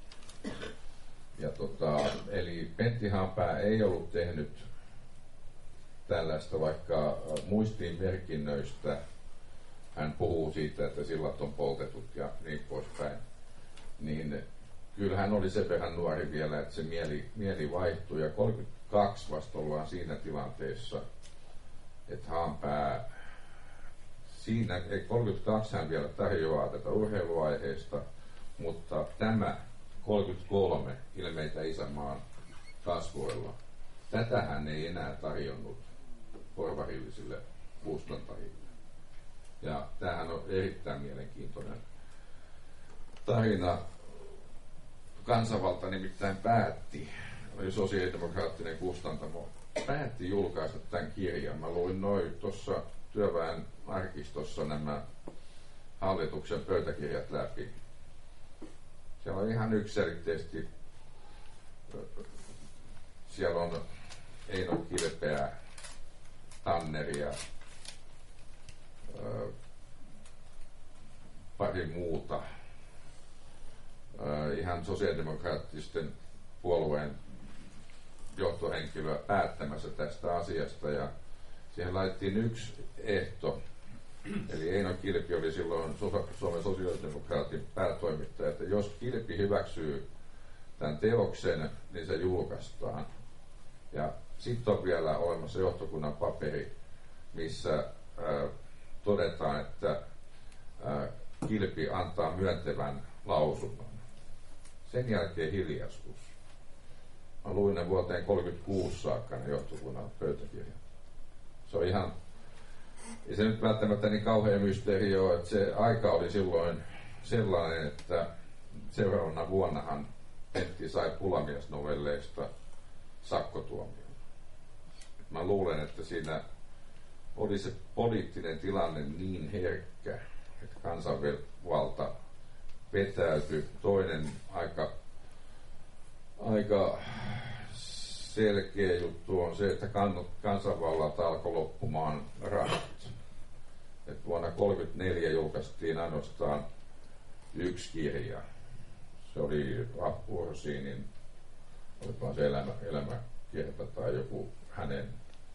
S4: Ja tota, eli Pentti Haanpää ei ollut tehnyt tällaista, vaikka muistiinmerkinnöistä hän puhuu siitä, että sillat on poltetut ja niin poispäin, niin kyllä hän oli sen verran nuori vielä, että se mieli, mieli vaihtui, ja kolmekymmentäkaksi vasta ollaan siinä tilanteessa, että Haanpää siinä, ei kolmekymmentäkaksi hän vielä tarjoaa tätä urheiluaiheesta, mutta tämä kolmekymmentäkolme ilmeitä isänmaan kasvoilla, tätä hän ei enää tarjonnut porvarillisille kustantajille. Ja tämähän on erittäin mielenkiintoinen tarina. Kansanvalta nimittäin päätti, oli sosiaalidemokraattinen kustantamo, päätti julkaista tämän kirjan. Mä luin noin tuossa työväen arkistossa nämä hallituksen pöytäkirjat läpi. Siellä on ihan yksiselitteisesti, siellä on Eino Kilpeä, Tanneria, ö, pari muuta, ö, ihan sosiaalidemokraattisten puolueen johtohenkilöä päättämässä tästä asiasta, ja siihen laitettiin yksi ehto, eli Eino Kilpi oli silloin Suomen sosiaalidemokraatin päätoimittaja, että jos Kilpi hyväksyy tämän teoksen, niin se julkaistaan. Ja sitten on vielä olemassa johtokunnan paperi, missä ää, todetaan, että ää, Kilpi antaa myöntävän lausunnon. Sen jälkeen hiljaisuus. Mä luin ne vuoteen kolmekymmentäkuusi saakka ne johtokunnan pöytäkirjat. Se on ihan, ei se nyt välttämättä niin kauhean mysteeri ole, että se aika oli silloin sellainen, että seuraavana vuonnahan Pentti sai Pulamiesnovelleista sakkotuomion. Mä luulen, että siinä oli se poliittinen tilanne niin herkkä, että kansanvalta vetäytyi. Toinen aika, aika selkeä juttu on se, että kansanvallalta alkoi loppumaan rahat. Et vuonna tuhatyhdeksänsataakolmekymmentäneljä julkaistiin ainoastaan yksi kirja. Se oli Appu Orsinin, olipa se elämä, elämäkerta tai joku hänen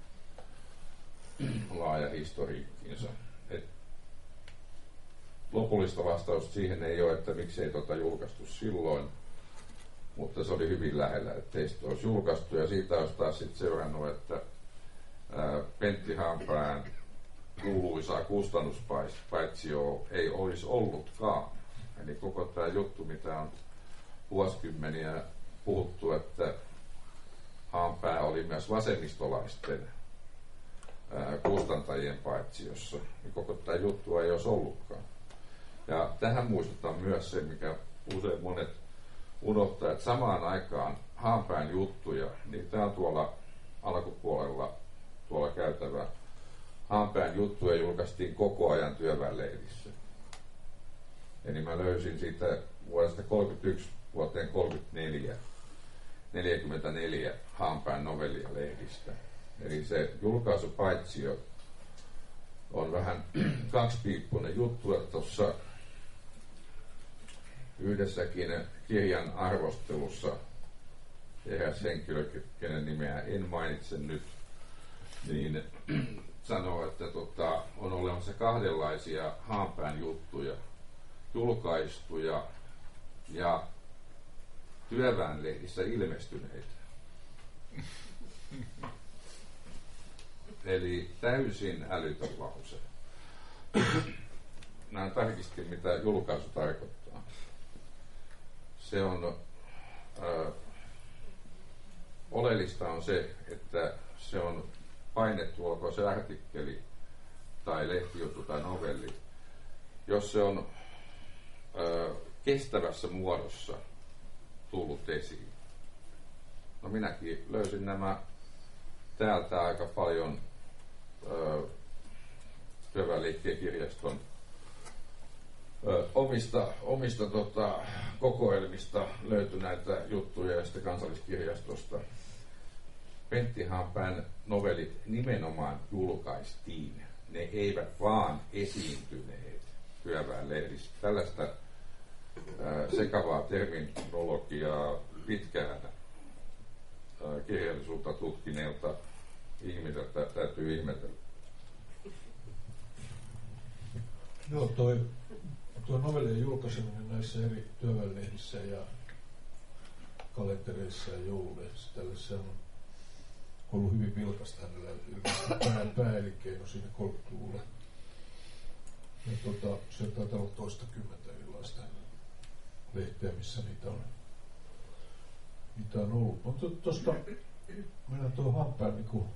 S4: laaja historiikkinsa. Et lopullista vastausta siihen ei ole, että miksei tota julkaistu silloin, mutta se oli hyvin lähellä, että teistä olisi julkaistu, ja siitä olisi taas sitten seurannut, että ää, Pentti Haanpään kuuluisaa kustannuspaitsio ei olisi ollutkaan. Eli koko tämä juttu, mitä on vuosikymmeniä puhuttu, että Haanpää oli myös vasemmistolaisten ää, kustantajien paitsiossa, niin koko tämä juttu ei olisi ollutkaan. Ja tähän muistuttaa myös se, mikä usein monet unohtaa, että samaan aikaan Haanpään juttuja, niin tämä on tuolla alkupuolella tuolla käytävä. Haanpään juttuja julkaistiin koko ajan työväenlehdissä. Eli mä löysin siitä vuodesta kolmekymmentäyksi vuoteen kolmekymmentäneljä, neljäkymmentäneljä Haanpään novellia lehdistä. Eli se julkaisupaitsio on vähän kaksipiippunen juttu, että tuossa yhdessäkin kirjan arvostelussa eräs henkilö, kenen nimeä en mainitse nyt, niin sanoo, että tota, on olemassa kahdenlaisia Haanpään juttuja, julkaistuja ja työväenlehdissä ilmestyneitä. Eli täysin älytön lause. Mä tarkistin, mitä julkaisu tarkoittaa. Se on, ö, oleellista on se, että se on painettu, olkoon se artikkeli tai lehtijuttu tai novelli, jos se on ö, kestävässä muodossa tullut esiin. No minäkin löysin nämä täältä aika paljon ö, Työväenliikkeen kirjaston ö, omista, omista tota, kokoelmista löytyi näitä juttuja ja sitten Kansalliskirjastosta. Pentti Haanpään novellit nimenomaan julkaistiin. Ne eivät vaan esiintyneet työväenlehdissä. Tällaista ää, sekavaa terminologiaa pitkään ää, kirjallisuutta tutkineelta ihmiseltä täytyy ihmetellä.
S3: Joo, toi, tuo novellien julkaiseminen näissä eri työväenlehdissä ja kalentereissa ja joululehdissä, tällaisessa on ollut hyvin vilkasta hänellä pää, pääelinkeino siinä kolmekymmentäluvulla. Ja tota, sieltä taitaa olla toistakymmentä erilaista lehteä, missä niitä on, niitä on ollut. Mutta tuosta mennään tuohon Haanpään, niin kuin,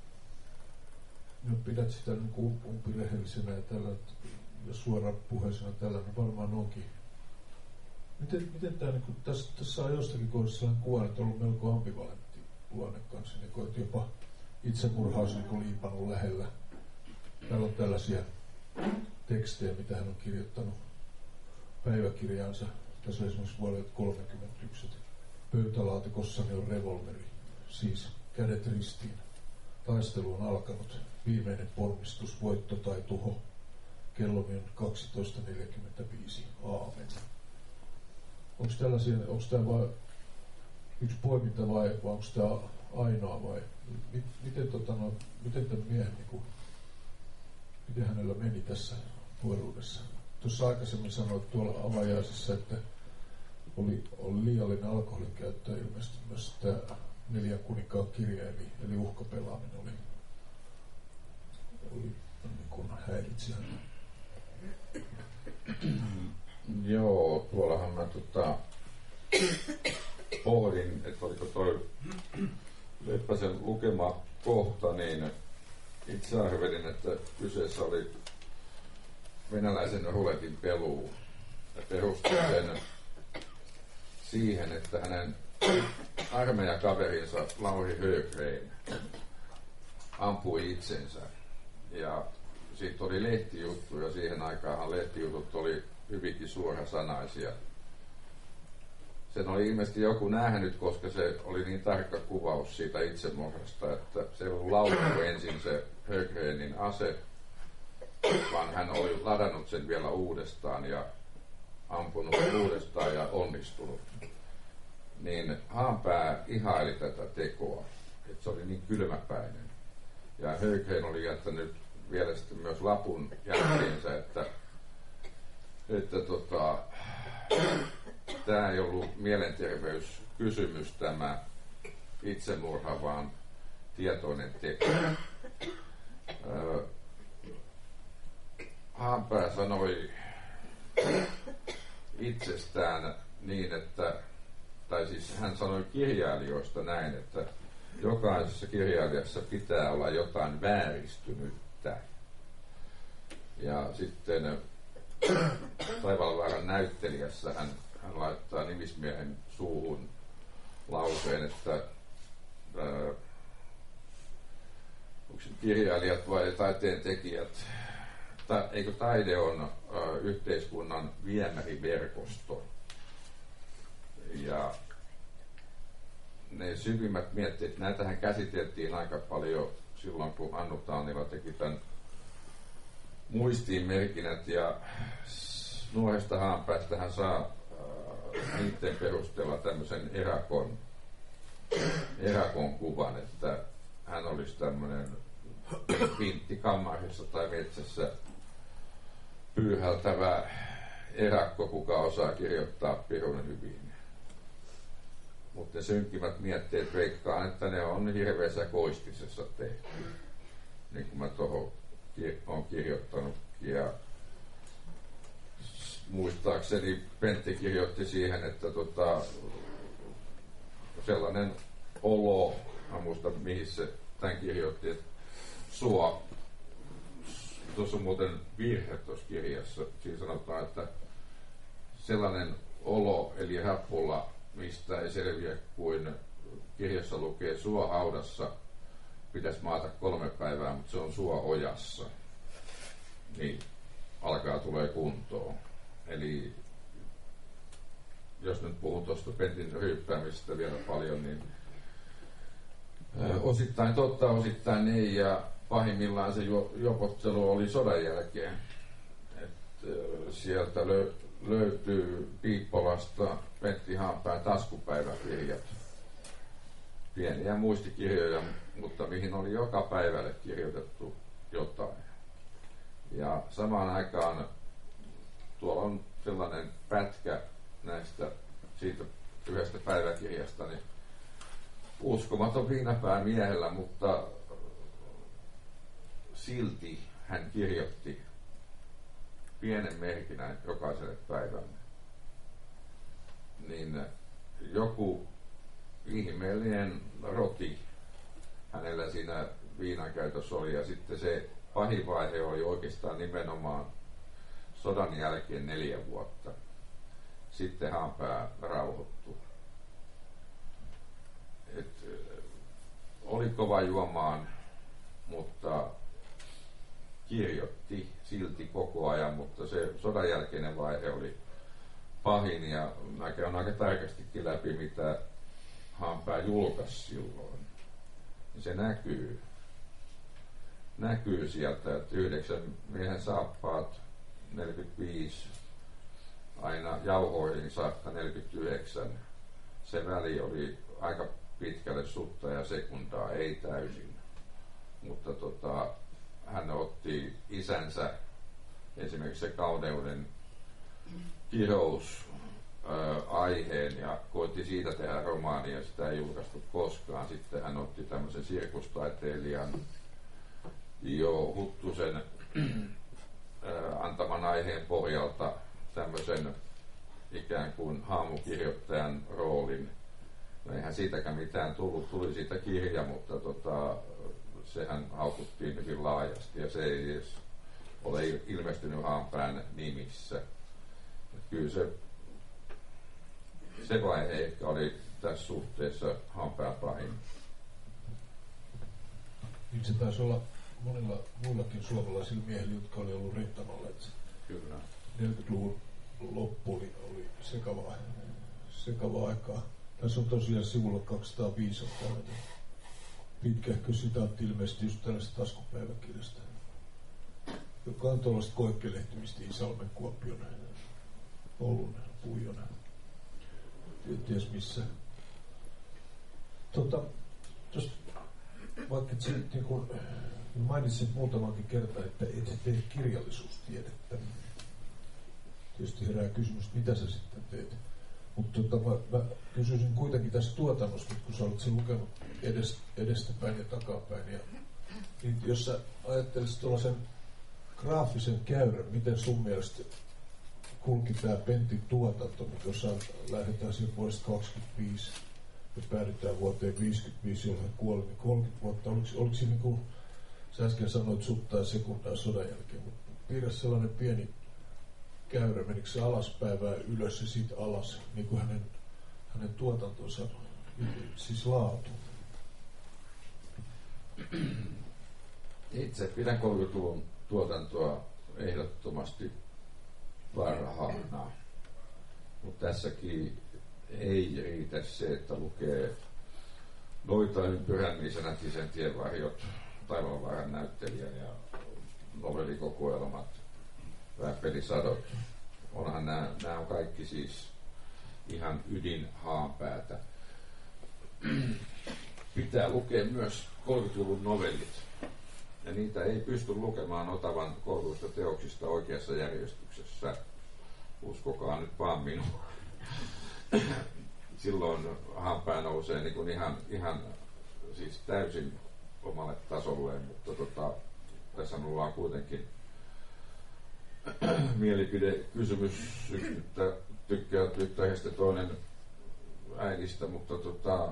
S3: nyt pidät sitä niin kuin umpirehellisenä ja tällä, ja suorapuheisena tällä, niin varmaan onkin. Miten, miten tämä, niin kuin, tässä, tässä on jostakin kohdassa sellainen kuva, että on ollut melko ambivalentti luonne kanssa, niin koet jopa itsemurhaus niin liipannut lähellä. Täällä on tällaisia tekstejä, mitä hän on kirjoittanut päiväkirjaansa. Tässä on esimerkiksi vuodelta kolmekymmentäyksi. Pöytälaatikossani on revolveri, siis kädet ristiin. Taistelu on alkanut. Viimeinen pormistus, voitto tai tuho. Kellomi on kaksitoista neljäkymmentäviisi. Aamen. Onko tällaisia, onko tämä vain yksi poiminta vai, vai onko tämä ainoa vai miten, tota, no, miten tämän miehen, niin kuin, miten hänellä meni tässä nuoruudessa? Tuossa aikaisemmin sanoit tuolla avajaisissa, että oli, oli liiallinen alkoholin käyttö, ilmeisesti myös tämä Neljän kuninkaan kirja, eli, eli uhkapelaaminen oli, oli niin kuin häiritsi häntä.
S4: Joo, tuollahan mä tota, pohdin, että oliko toi Leppäsen lukema kohta, niin itse arvelin, että kyseessä oli venäläisen ruletin peluu. Ja perustui sen siihen, että hänen armeijakaverinsa Lauri Högren ampui itsensä. Ja siitä oli lehtijuttu, ja siihen aikaan lehtijutut oli hyvinkin suorasanaisia. Sen oli ilmeisesti joku nähnyt, koska se oli niin tarkka kuvaus siitä itsemurhasta, että se ei ollut lausunut ensin se Högrenin ase, vaan hän oli ladannut sen vielä uudestaan ja ampunut uudestaan ja onnistunut, niin Haanpää ihaili tätä tekoa, että se oli niin kylmäpäinen. Ja Höghen oli jättänyt vielä sitten myös lapun jälkeensä, että, että tota, tämä ei ollut mielenterveyskysymys tämä itsemurha, vaan tietoinen teko. Öö, Haanpää sanoi itsestään niin, että, tai siis hän sanoi kirjailijoista näin, että jokaisessa kirjailijassa pitää olla jotain vääristynyttä. Ja sitten Taivalvaaran näyttelijässä hän, hän laittaa nimismiehen suuhun lauseen, että ää, onko kirjailijat vai taiteen tekijät, ta, eikö taide on ää, yhteiskunnan viemäriverkosto. Ja ne syvimmät mietteet, näitähän käsiteltiin aika paljon silloin, kun Annu Taanila teki tämän muistiinmerkinnät, ja nuoresta Haanpäästä hän saa äh, niiden perusteella tämmöisen erakon, erakon kuvan, että hän olisi tämmöinen vinttikammarissa tai metsässä pyyhältävä erakko, kuka osaa kirjoittaa pirun hyvin. Mutta ne synkimmät mietteet veikkaan, että ne on hirveässä koistisessa tehty, niin kuin mä tuohon olen kirjoittanut. Ja muistaakseni Pentti kirjoitti siihen, että tota, sellainen olo, mä muistan mihin se tämän kirjoitti, että sua, tuossa on muuten virhe tuossa kirjassa, siinä sanotaan, että sellainen olo, eli rappulla, mistä ei selviä kuin kirjassa lukee sua haudassa, pitäisi maata kolme päivää, mutta se on sua ojassa. Niin alkaa tulee kuntoon. Eli jos nyt puhun tuosta Pentin ryyppäämisestä vielä paljon, niin osittain totta, osittain ei, ja pahimmillaan se juopottelu oli sodan jälkeen. Et sieltä lö, löytyy Piippolasta Pentti Haanpään taskupäiväkirjat. Pieniä muistikirjoja, mutta mihin oli joka päivälle kirjoitettu jotain. Ja samaan aikaan tuolla on sellainen pätkä näistä siitä yhdestä päiväkirjasta, niin uskomaton viinapää miehellä, mutta silti hän kirjoitti pienen merkinnän jokaiselle päivälle. Niin joku ihmeellinen roti hänellä siinä viinankäytössä oli, ja sitten se pahin vaihe oli oikeastaan nimenomaan sodan jälkeen neljä vuotta. Sitten Haanpää rauhoittui. Et, oli kova juomaan, mutta kirjoitti silti koko ajan, mutta se sodan jälkeinen vaihe oli pahin, ja mä käyn aika tarkastikin läpi, mitä Haanpää julkaisi silloin. Se näkyy. Näkyy sieltä, että yhdeksän miehen saappaat neljäkymmentäviisi aina jauhoihin saakka neljäkymmentäyhdeksän. Se väli oli aika pitkälle sutta ja sekundaa, ei täysin. Mutta tota, hän otti isänsä esimerkiksi se kauneuden kirous aiheen ja koitti siitä tehdä romaania, sitä ei julkaistu koskaan. Sitten hän otti tämmöisen sirkustaiteilijan Jo Huttusen antaman aiheen pohjalta tämmöisen ikään kuin haamukirjoittajan roolin. No eihän siitäkään mitään tullut, tuli siitä kirja, mutta tota, sehän haukuttiin hyvin laajasti ja se ei edes ole ilmestynyt Haanpään nimissä. Et kyllä se, se vaihe ehkä oli tässä suhteessa Haanpään pahin.
S3: Niin se taisi olla monilla muillakin suomalaisilla miehillä, jotka oli ollut rintamalla.
S4: Kyllä.
S3: neljäkymmentäluvun loppu oli, oli sekavaa, sekavaa aikaa. Tässä on tosiaan sivulla kaksisataaviisi on tällainen pitkähkö sitaatti ilmeisesti just tällaista taskupäiväkirjasta, joka on tuollaista koekkelehtimistä Iisalmen Kuopion Oulun Puijona. Ties missä. Tota, tos, vaikka et nyt niin kun mainitsin muutamankin kerta, että et tee kirjallisuustiedettä. Tietysti herää kysymys, mitä sä sitten teet. Mutta tota, mä, mä kysyisin kuitenkin tästä tuotannosta, kun sä olet sen lukenut edes, edestäpäin ja takapäin. Ja, niin jos sä ajattelisit tuollaisen graafisen käyrän, miten sun mielestä kulki tämä Pentin tuotanto, jossa lähdetään siihen vuodesta kaksikymmentäviisi ja päädytään vuoteen viisikymmentäviisi, jolloin hän kuoli, niin kolmekymmentä vuotta. Oliko, oliko siinä niin kuin, sä äsken sanoit suttaa sekundaa sodan jälkeen, mutta piirrä sellainen pieni käyrä, menikö se alaspäin vai ylös ja siitä alas, niin kuin hänen, hänen tuotantonsa, siis laatu.
S4: Itse pidän kolmekymmentäluvun tuotantoa ehdottomasti parhaana, mutta tässäkin ei riitä se, että lukee Noita ympyrän, niin se näki sen tienvarjot, Taivaanvaaran näyttelijä ja novellikokoelmat, Räppelisadot. Onhan nämä, nämä on kaikki siis ihan ydin haanpäätä. Pitää lukea myös kolmekymmentäluvun novellit. Ja niitä ei pysty lukemaan Otavan kouluista teoksista oikeassa järjestyksessä. Uskokaa nyt vaan minua. Silloin haanpää nousee niin kuin ihan, ihan siis täysin omalle tasolleen, mutta tota, tässä ollaan kuitenkin mielipidekysymys, että tykkää tyttärestä toinen äidistä, mutta tota,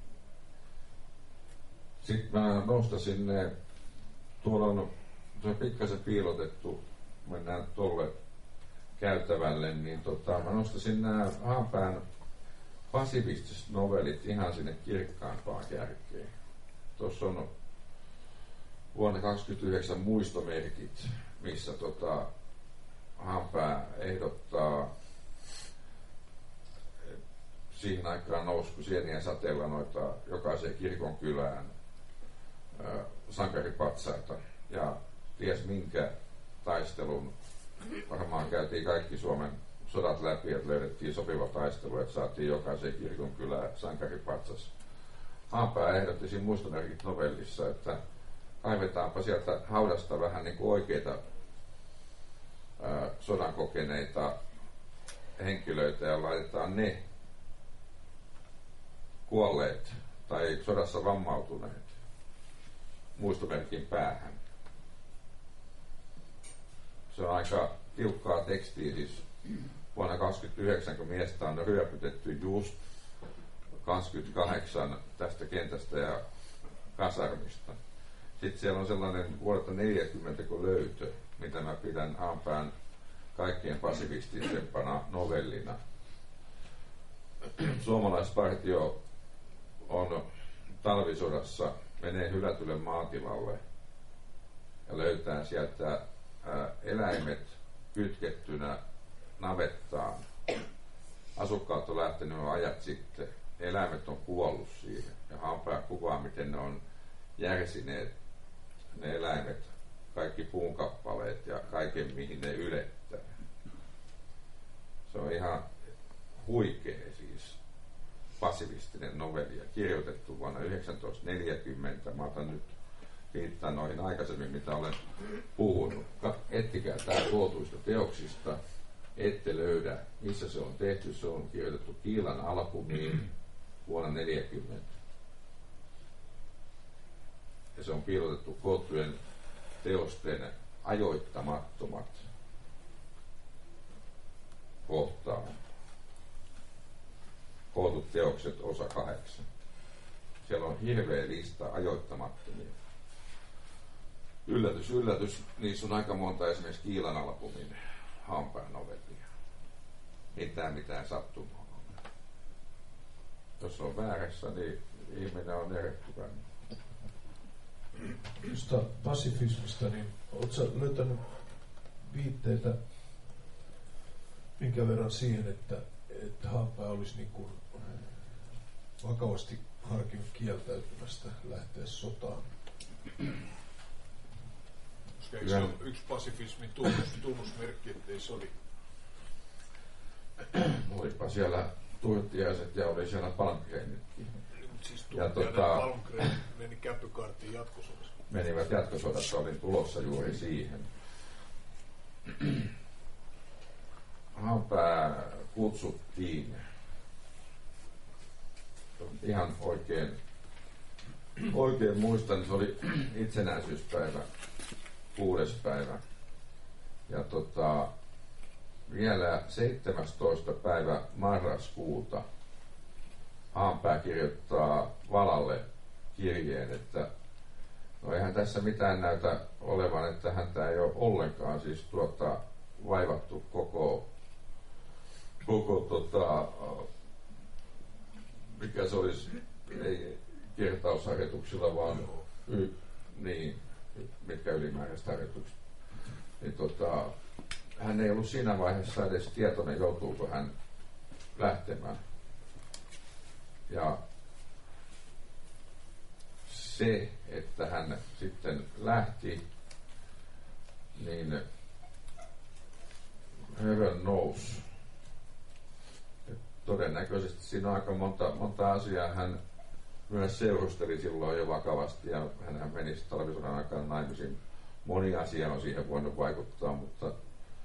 S4: sitten mä noustasin ne, tuolla on se pikkasen piilotettu, mennään tolle käytävälle, niin tota, mä nostasin nämä haanpään pasifistiset novellit ihan sinne kirkkaampaan kärkeen. Tuossa on vuonna kaksikymmentäyhdeksän muistomerkit, missä tota, Haanpää ehdottaa, siihen aikaan nousi, kun sienien sateella noita jokaiseen kirkon kylään äh, sankaripatsaita ja ties minkä taistelun, varmaan käytiin kaikki Suomen sodat läpi, että löydettiin sopiva taistelu, että saatiin jokaiseen kirkon kylään sankaripatsas. Haanpää ehdotti siinä muistomerkit novellissa, että kaivetaanpa sieltä haudasta vähän niin kuin oikeita ää, sodan kokeneita henkilöitä ja laitetaan ne kuolleet tai sodassa vammautuneet muistomerkin päähän. Se on aika tiukkaa tekstiä, siis vuonna kaksikymmentäyhdeksän, kun miestä on ryöpytetty just kaksikymmentäkahdeksan tästä kentästä ja kasarmista. Sitten siellä on sellainen vuodelta neljäkymmentä kun löytö, mitä mä pidän Haanpään kaikkien pasifistisempana novellina. Suomalaispartio on talvisodassa, menee hylätylle maatilalle ja löytää sieltä ää, eläimet kytkettynä navettaan. Asukkaat on lähtenyt ajat sitten. Eläimet on kuollut siihen. Ja Haanpää kuvaa, miten ne on järsineet ne eläimet, kaikki puunkappaleet ja kaiken, mihin ne ylettää. Se on ihan huikea siis pasifistinen novelli ja kirjoitettu vuonna yhdeksäntoistasataaneljäkymmentä. Mä otan nyt viittaa noihin aikaisemmin, mitä olen puhunut. Ettikää tää luotuista teoksista, ette löydä, missä se on tehty. Se on kirjoitettu Kiilan albumiin vuonna neljäkymmentä. Ja se on piilotettu koottujen teosten ajoittamattomat kohtaan. Kootut teokset osa kahdeksan. Siellä on hirveä lista ajoittamattomia. Yllätys, yllätys, niissä on aika monta esimerkiksi Kiilan albumin Haanpään novellia. Mitään mitään sattumaa. Jos on väärässä, niin ihminen on erehtyväinen.
S3: Tuosta pasifismista, niin oletko sä löytänyt viitteitä minkä verran siihen, että, että Haanpää olisi niin kuin vakavasti harkinnut kieltäytymästä lähteä sotaan?
S2: Koska eikö se ole yksi pasifismin tunnus, tunnusmerkki, ettei sodi?
S4: olipa siellä Turtiaiset ja oli siellä Palmgrenitkin.
S2: Siis
S4: ja
S2: Turtiainen
S4: tota,
S2: Palmgren meni käpykaartiin jatkosodassa.
S4: Menivät jatkosodassa, olin tulossa juuri siihen. Haanpää kutsuttiin ihan oikein, oikein muistan, se oli itsenäisyyspäivä, kuudes päivä. Ja tota, vielä seitsemästoista päivä marraskuuta Haanpää kirjoittaa Valalle kirjeen, että no eihän tässä mitään näytä olevan, että häntä ei ole ollenkaan siis tuota, vaivattu koko, koko tota, mikä se olisi, ei kertausharjoituksilla, vaan y, niin, mitkä ylimääräiset harjoitukset. Niin, tota, hän ei ollut siinä vaiheessa edes tietoinen, joutuuko hän lähtemään. Ja se, että hän sitten lähti, niin hörön nousi. Todennäköisesti siinä on aika monta, monta asiaa. Hän myös seurusteli silloin jo vakavasti ja hän meni talvisodan aikana naimisiin. Moni asia on siihen voinut vaikuttaa, mutta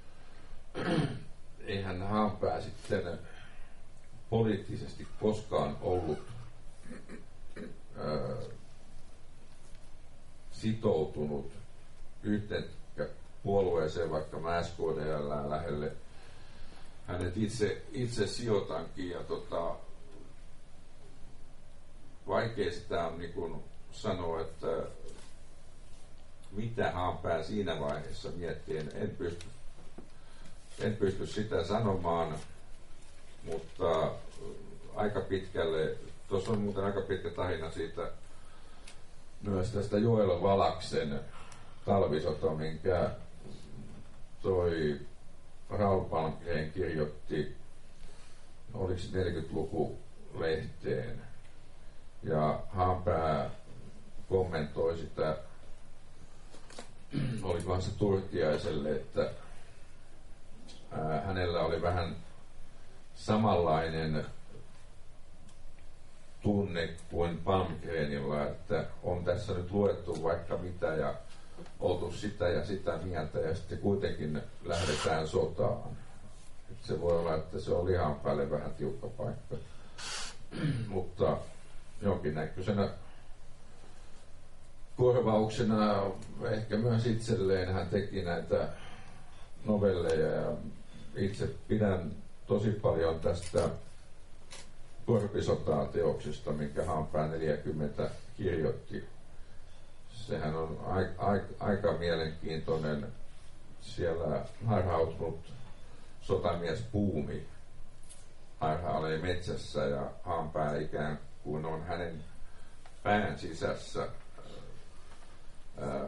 S4: eihän Haanpää sitten poliittisesti koskaan ollut ää, sitoutunut yhteen puolueeseen, vaikka mä S K D L lähelle hänet itse, itse sijoitankin. Ja tota, vaikea sitä on niin kuin sanoa, että mitä Haanpää siinä vaiheessa miettii. En, en, pysty, en pysty sitä sanomaan, mutta aika pitkälle, tuossa on muuten aika pitkä tarina siitä myös tästä Joel Valaksen talvisota, minkä toi Raul Palmgren kirjoitti, oliko se neljäkymmentäluku lehteen. Haanpää kommentoi sitä, olikohan se Turtiaiselle, että ää, hänellä oli vähän samanlainen tunne kuin Palmgrenilla, että on tässä nyt luettu vaikka mitä ja oltu sitä ja sitä mieltä ja sitten kuitenkin lähdetään sotaan. Et se voi olla, että se oli ihan päälle vähän tiukka paikka, mutta jonkinnäköisenä korvauksena ehkä myös itselleen hän teki näitä novelleja ja itse pidän tosi paljon tästä Korpisotaa-teoksesta, minkä Haanpää neljäkymmentä kirjoitti. Sehän on aika, aika, aika mielenkiintoinen siellä harhautunut sotamies Puumi harhailee metsässä ja Haanpää ikään kuin on hänen pään sisässä. Ää,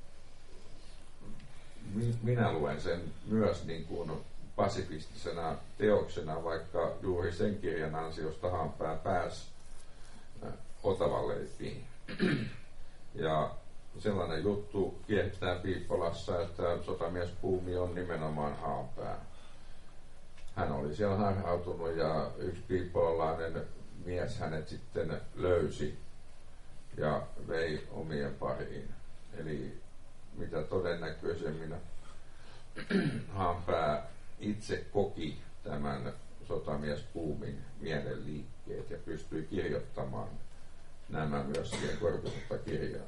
S4: minä luen sen myös niin kuin pasifistisena teoksena, vaikka juuri sen kirjan ansiosta Haanpää pääsi Otavaleipiin. Ja sellainen juttu kiertää Piippolassa, että sotamies Puumi on nimenomaan Haanpää. Hän oli siellä harhautunut ja yksi piippolalainen mies hänet sitten löysi ja vei omien pariin. Eli mitä todennäköisemmin Haanpää itse koki tämän sotamies Puumin mielenliikkeet ja pystyi kirjoittamaan nämä myös siihen Korpisota-kirjaan.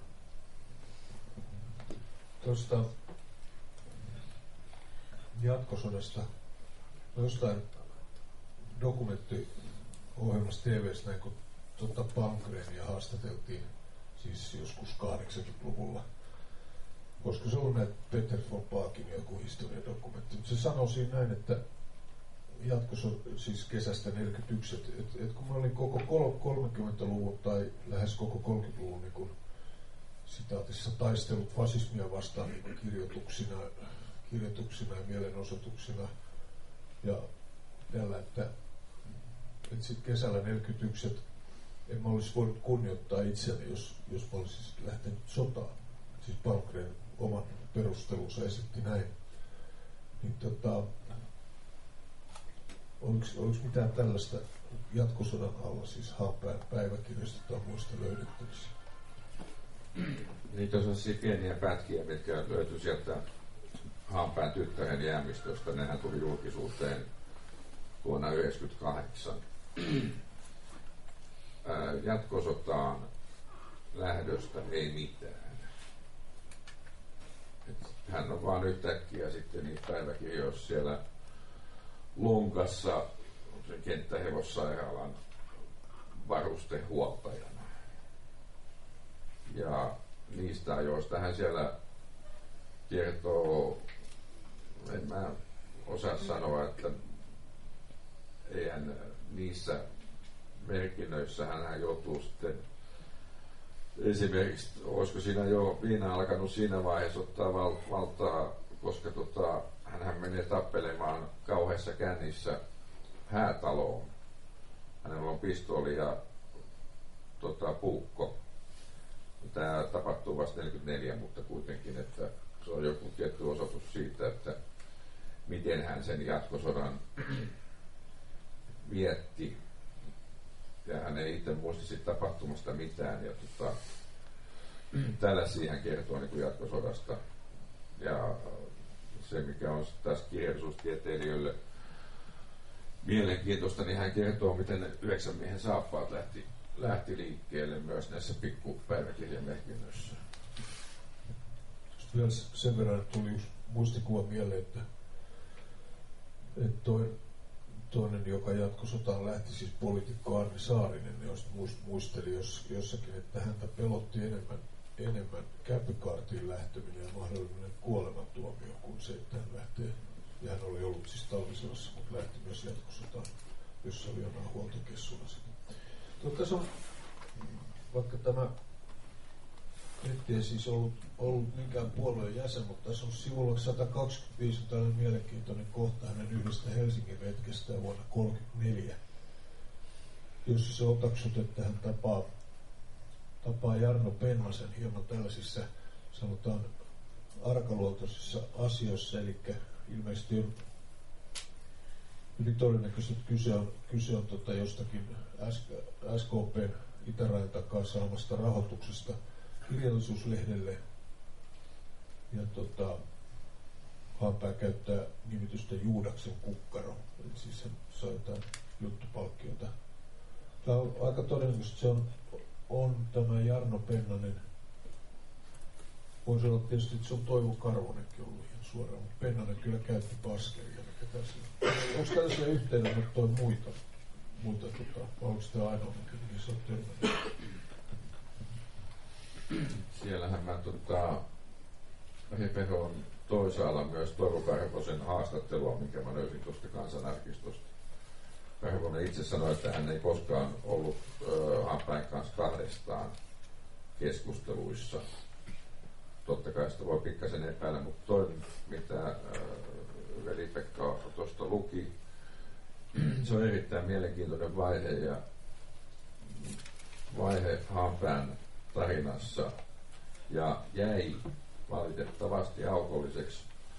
S3: Tuosta jatkosodasta jostain dokumenttiohjelmassa T V:ssä näin, kun tuota Palmgrenia haastateltiin siis joskus kahdeksankymmentäluvulla. Koska se on näitä Peter von Paakin joku historiadokumentti. Se sanoi siinä näin, että jatkossa siis kesästä neljäkymmentäyksi, että et, et kun mä olin koko kolmekymmentäluvun tai lähes koko kolmekymmentäluvun niin kun sitaatissa taistelut fasismia vastaan niin kun kirjoituksina, kirjoituksina ja mielenosoituksina ja tällä, että, että sitten kesällä neljäkymmentäyksi, että en mä olisi voinut kunnioittaa itseäni, jos, jos mä olisin lähtenyt sotaan. Siis Palmgren oman perustelunsa esitti näin. Niin tota, Oliko, oliko mitään tällaista jatkosodan alla, siis Haapään päiväkirjoista tai muista löydettävissä?
S4: Niitä on sellaisia pieniä pätkiä, mitkä löytyi sieltä Haapään tyttären jäämistöstä. Nehän tuli julkisuuteen vuonna yhdeksänkymmentäkahdeksan. Jatkosotaan lähdöstä ei mitään. Hän on vaan yhtäkkiä sitten niissä päiväkirjoissa siellä Lonkassa sen kenttähevossairaalan varustehuoltajana. Ja niistä ajoista hän siellä kertoo, en mä osaa sanoa, että eihän niissä merkinnöissä hän joutuu sitten esimerkiksi, olisiko siinä jo viina alkanut siinä vaiheessa ottaa val- valtaa, koska tota, hän menee tappelemaan kauheassa kännissä häätaloon. Hänellä on pistooli ja tota, puukko. Tämä tapahtuu vasta neljäkymmentäneljä, mutta kuitenkin, että se on joku tietty osoitus siitä, että miten hän sen jatkosodan vietti. Ja hän ei itse muisti siitä tapahtumasta mitään. Ja tota, tällaisia hän kertoo niin kuin jatkosodasta. Ja se, mikä on tässä kirjallisuustieteilijöille mielenkiintoista, niin hän kertoo, miten yhdeksän miehen saappaat lähti, lähti liikkeelle myös näissä pikkupäiväkirjamerkinnöissä.
S3: Vielä sen verran tuli yksi muistikuva mieleen, että, että toi, toinen, joka jatkosotaan lähti, siis poliitikko Arni Saarinen, niin muisteli jos, jossakin, että häntä pelotti enemmän, enemmän käpykaartiin lähteminen ja mahdollinen kuolemantuomio kuin se, että hän lähtee. Ja hän oli ollut siis talvisodassa, mutta lähti myös jatkosotaan, jossa oli jonain huoltokessuna sitä. Tässä on, vaikka tämä ei siis ollut, ollut minkään puolueen jäsen, mutta tässä on sivulla sata kaksikymmentäviisi on tällainen mielenkiintoinen kohta hänen yhdestä Helsingin retkestä vuonna tuhatyhdeksänsataakolmekymmentäneljä, jossa se otaksut, että hän tapaa, tapaa Jarno Pennasen hieman tällaisissa, sanotaan, arkaluontoisissa asioissa, eli ilmeisesti on hyvin todennäköisesti kyse on, kyse on tota jostakin S K P:n itärajan takaa saamasta rahoituksesta kirjallisuuslehdelle. Ja tota, Haapää käyttää nimitystä Juudaksen kukkaro. Eli siis hän sai jotain juttupalkkiota. Tämä on aika todennäköisesti se on, on tämä Jarno Pennanen. Voisi olla tietysti, että se on Toivo Karvonenkin ollut ihan suoraan, mutta Pennanen kyllä käytti baskeria. Onko tällaisia yhteydenottoja muita? muita tota, onko tämä ainoa, mikä niissä on törmännyt?
S4: Siellähän mä tota, referoin toisaalla myös Toivo Karvosen haastattelua, minkä mä löysin tuosta Kansanarkistosta. Karvonen itse sanoi, että hän ei koskaan ollut äh, Haapään kanssa kahdestaan keskusteluissa. Totta kai sitä voi pikkasen epäillä, mutta toinen, mitä äh, veli-Pekka tuosta luki, se on erittäin mielenkiintoinen vaihe ja vaihe Haapään tarinassa ja jäi valitettavasti aukolliseksi.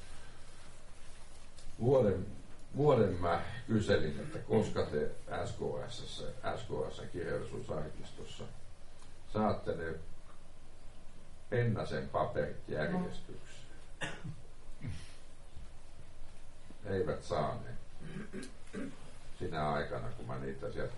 S4: Vuoden, vuoden mä kyselin, että koska te S K S, S K S:n kirjallisuusarkistossa saatte ne Pennasen paperit järjestyksi. Eivät saaneet sinä aikana, kun mä niitä sieltä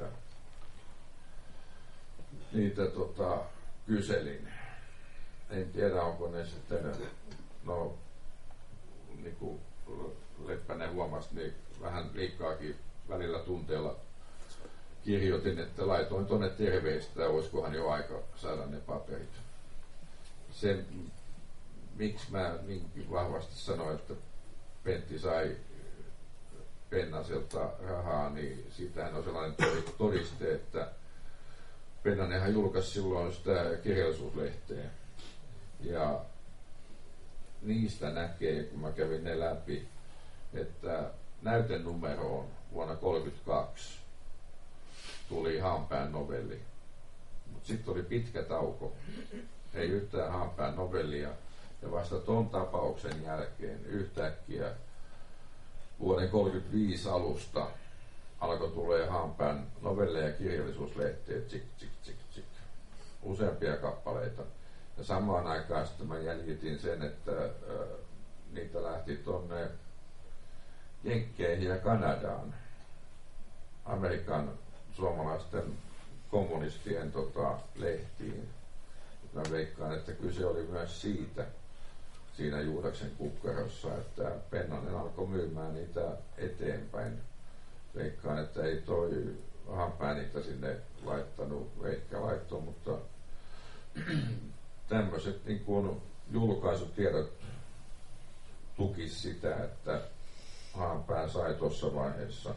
S4: niitä tota, kyselin. En tiedä, onko ne sitten, no, niin kuin Leppänen huomasi, niin vähän liikkaakin välillä tunteella kirjoitin, että laitoin tuonne terveistä, olisikohan jo aika saada ne paperit. Se, miksi mä niin vahvasti sanoin, että Pentti sai Pennaselta rahaa, niin siitähän on sellainen todiste, että Pennanenhan julkaisi silloin sitä kirjallisuuslehteä. Ja niistä näkee, kun mä kävin ne läpi, että näytenumeroon vuonna tuhatyhdeksänsataakolmekymmentäkaksi tuli Haapään novelli. Mutta sitten oli pitkä tauko. Ei yhtään Haapään novellia. Ja vasta ton tapauksen jälkeen yhtäkkiä vuoden tuhatyhdeksänsataakolmekymmentäviisi alusta alkoi tulee Haanpään novelleja ja kirjallisuuslehteä, tsik, tsik, tsik, tsik. Useampia kappaleita. Ja samaan aikaan sitten mä jäljitin sen, että äh, niitä lähti tonne Jenkkeihin ja Kanadaan. Amerikan suomalaisten kommunistien tota, lehtiin. Mä veikkaan, että kyse oli myös siitä siinä Juudaksen kukkarossa, että Pennanen alkoi myymään niitä eteenpäin. Veikkaan, että ei toi Haanpää niitä sinne laittanut, Veikkä laittoi, mutta tämmöiset niin kuin julkaisutiedot tukis sitä, että Haanpää sai tuossa vaiheessa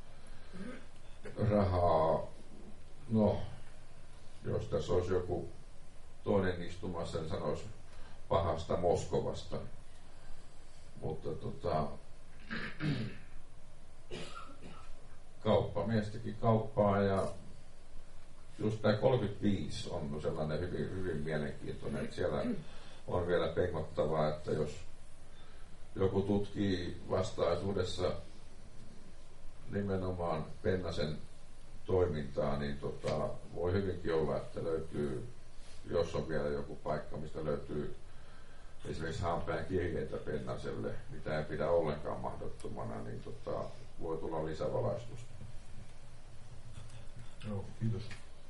S4: rahaa, no, jos tässä olisi joku toinen istumassa, sen sanoisi pahasta Moskovasta. Mutta tota, kauppamiestäkin kauppaa, ja just tämä kolmekymmentäviisi on sellainen hyvin, hyvin mielenkiintoinen, että siellä on vielä pengottavaa, että jos joku tutkii vastaisuudessa nimenomaan Pennasen toimintaa, niin tota, voi hyvinkin olla, että löytyy, jos on vielä joku paikka, mistä löytyy esimerkiksi Haanpään kirjeitä Pennaselle, mitä ei pidä ollenkaan mahdottomana, niin tota, voi tulla lisävalaistusta.
S3: Joo, kiitos.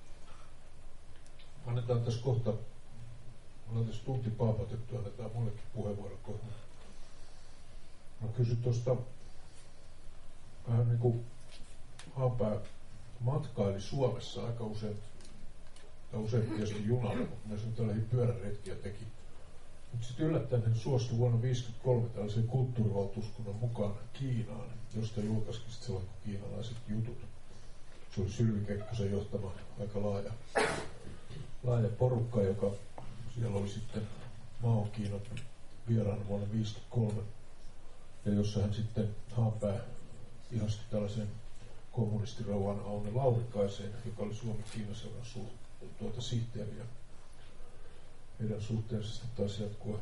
S3: Annetaan tässä kohta, ollaan tässä tunti paapatettu, annetaan mullekin puheenvuoro kohta. Mä kysyn tuosta vähän niin kuin Haanpää matkaili Suomessa aika usein, tai usein tietysti junalla, mutta myös tällaisia pyöräretkiä teki. Mutta sitten yllättäen hän suostui vuonna tuhatyhdeksänsataaviisikymmentäkolme tällaisen kulttuurivaltuuskunnan mukaan Kiinaan, josta julkaisikin sitten sellaiset kiinalaiset jutut. Se oli Sylvi Kekkosen johtama aika laaja, laaja porukka, joka siellä oli sitten Mao Kiinan vieraana vuonna tuhatyhdeksänsataaviisikymmentäkolme. Ja jossa hän sitten Haanpää ihastui tällaisen kommunistirouvan Aune Laurikaiseen, joka oli Suomi-Kiinan seuran su- tuota sihteeri. Ja heidän suhteensa sitten taisi jatkua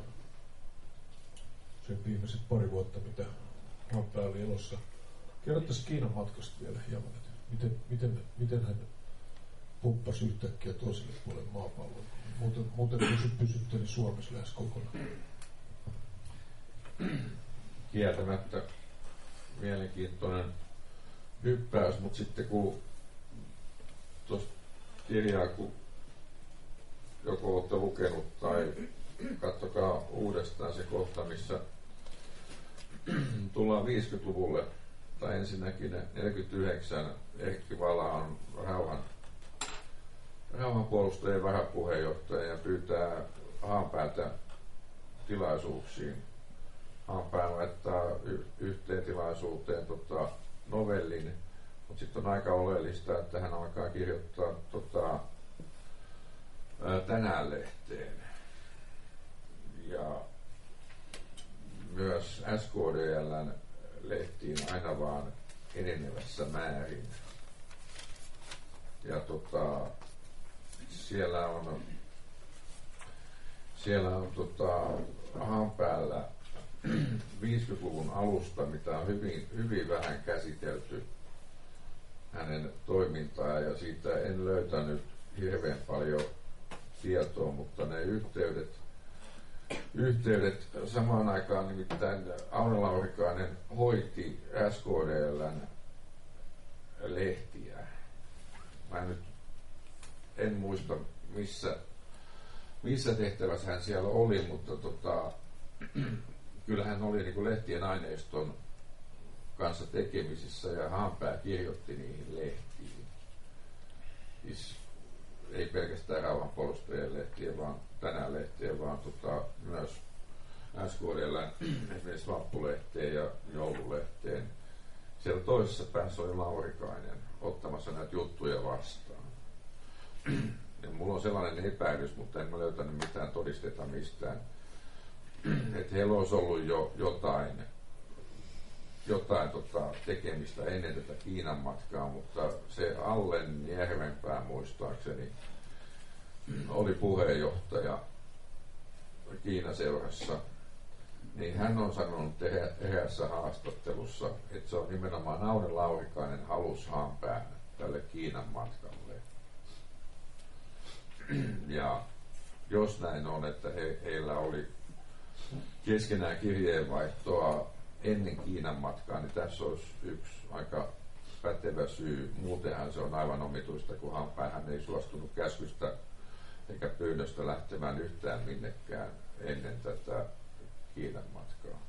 S3: sen viimeiset pari vuotta, mitä Haanpää oli elossa. Kerrottaisiin Kiinan matkasta vielä hieman, että miten, miten, miten hän pumppasi yhtäkkiä toiselle puolelle maapallon. Muuten, muuten pysy, pysytteli Suomessa lähes kokonaan.
S4: Kieltämättä mielenkiintoinen hyppäys, mutta sitten kun tuosta kirjaa, kun joko olette lukenut tai katsokaa uudestaan se kohta, missä tullaan viisikymmentäluvulle, tai ensinnäkin neljäkymmentäyhdeksän Erkki Vala on rauhan, rauhanpuolustajien varapuheenjohtaja ja pyytää Haanpäätä tilaisuuksiin. Haanpää laittaa y- yhteen tilaisuuteen tota, novellin, mutta sitten on aika oleellista, että hän alkaa kirjoittaa tota, ää, Tänään-lehteen. Ja myös S K D L:n lehtiin aina vaan enenevässä määrin. Ja tota, siellä on, siellä on tota, Haanpäällä viisikymmentäluvun alusta, mitä on hyvin, hyvin vähän käsitelty hänen toimintaa, ja siitä en löytänyt hirveän paljon tietoa, mutta ne yhteydet, yhteydet samaan aikaan nimittäin Aune Laurikainen hoiti S K D L:n lehtiä. Mä nyt en muista missä, missä tehtävässä hän siellä oli, mutta tota, kyllä hän oli niin kuin lehtien aineiston kanssa tekemisissä, ja Haanpää kirjoitti niihin lehtiin. Siis ei pelkästään rauhanpuolustajien lehtiä, vaan Tänään lehtiä, vaan tota, myös S K D L:n esimerkiksi Vappulehteen ja Joululehteen. Siellä toisessa päässä oli Laurikainen ottamassa näitä juttuja vastaan. Ja mulla on sellainen epäilys, mutta en mä löytänyt mitään todisteita mistään, että heillä olisi ollut jo jotain, jotain tota, tekemistä ennen tätä Kiinan matkaa, mutta se Allen Järvenpää muistaakseni oli puheenjohtaja Kiinaseurassa, niin hän on sanonut eräässä haastattelussa, että se on nimenomaan Aune Laurikainen halus haanpään tälle Kiinan matkalle. Ja jos näin on, että he, heillä oli keskenään kirjeenvaihtoa ennen Kiinan matkaa, niin tässä olisi yksi aika pätevä syy. Muutenhan se on aivan omituista, kun haanpäähän ei suostunut käskystä eikä pyynnöstä lähtemään yhtään minnekään ennen tätä Kiinan matkaa.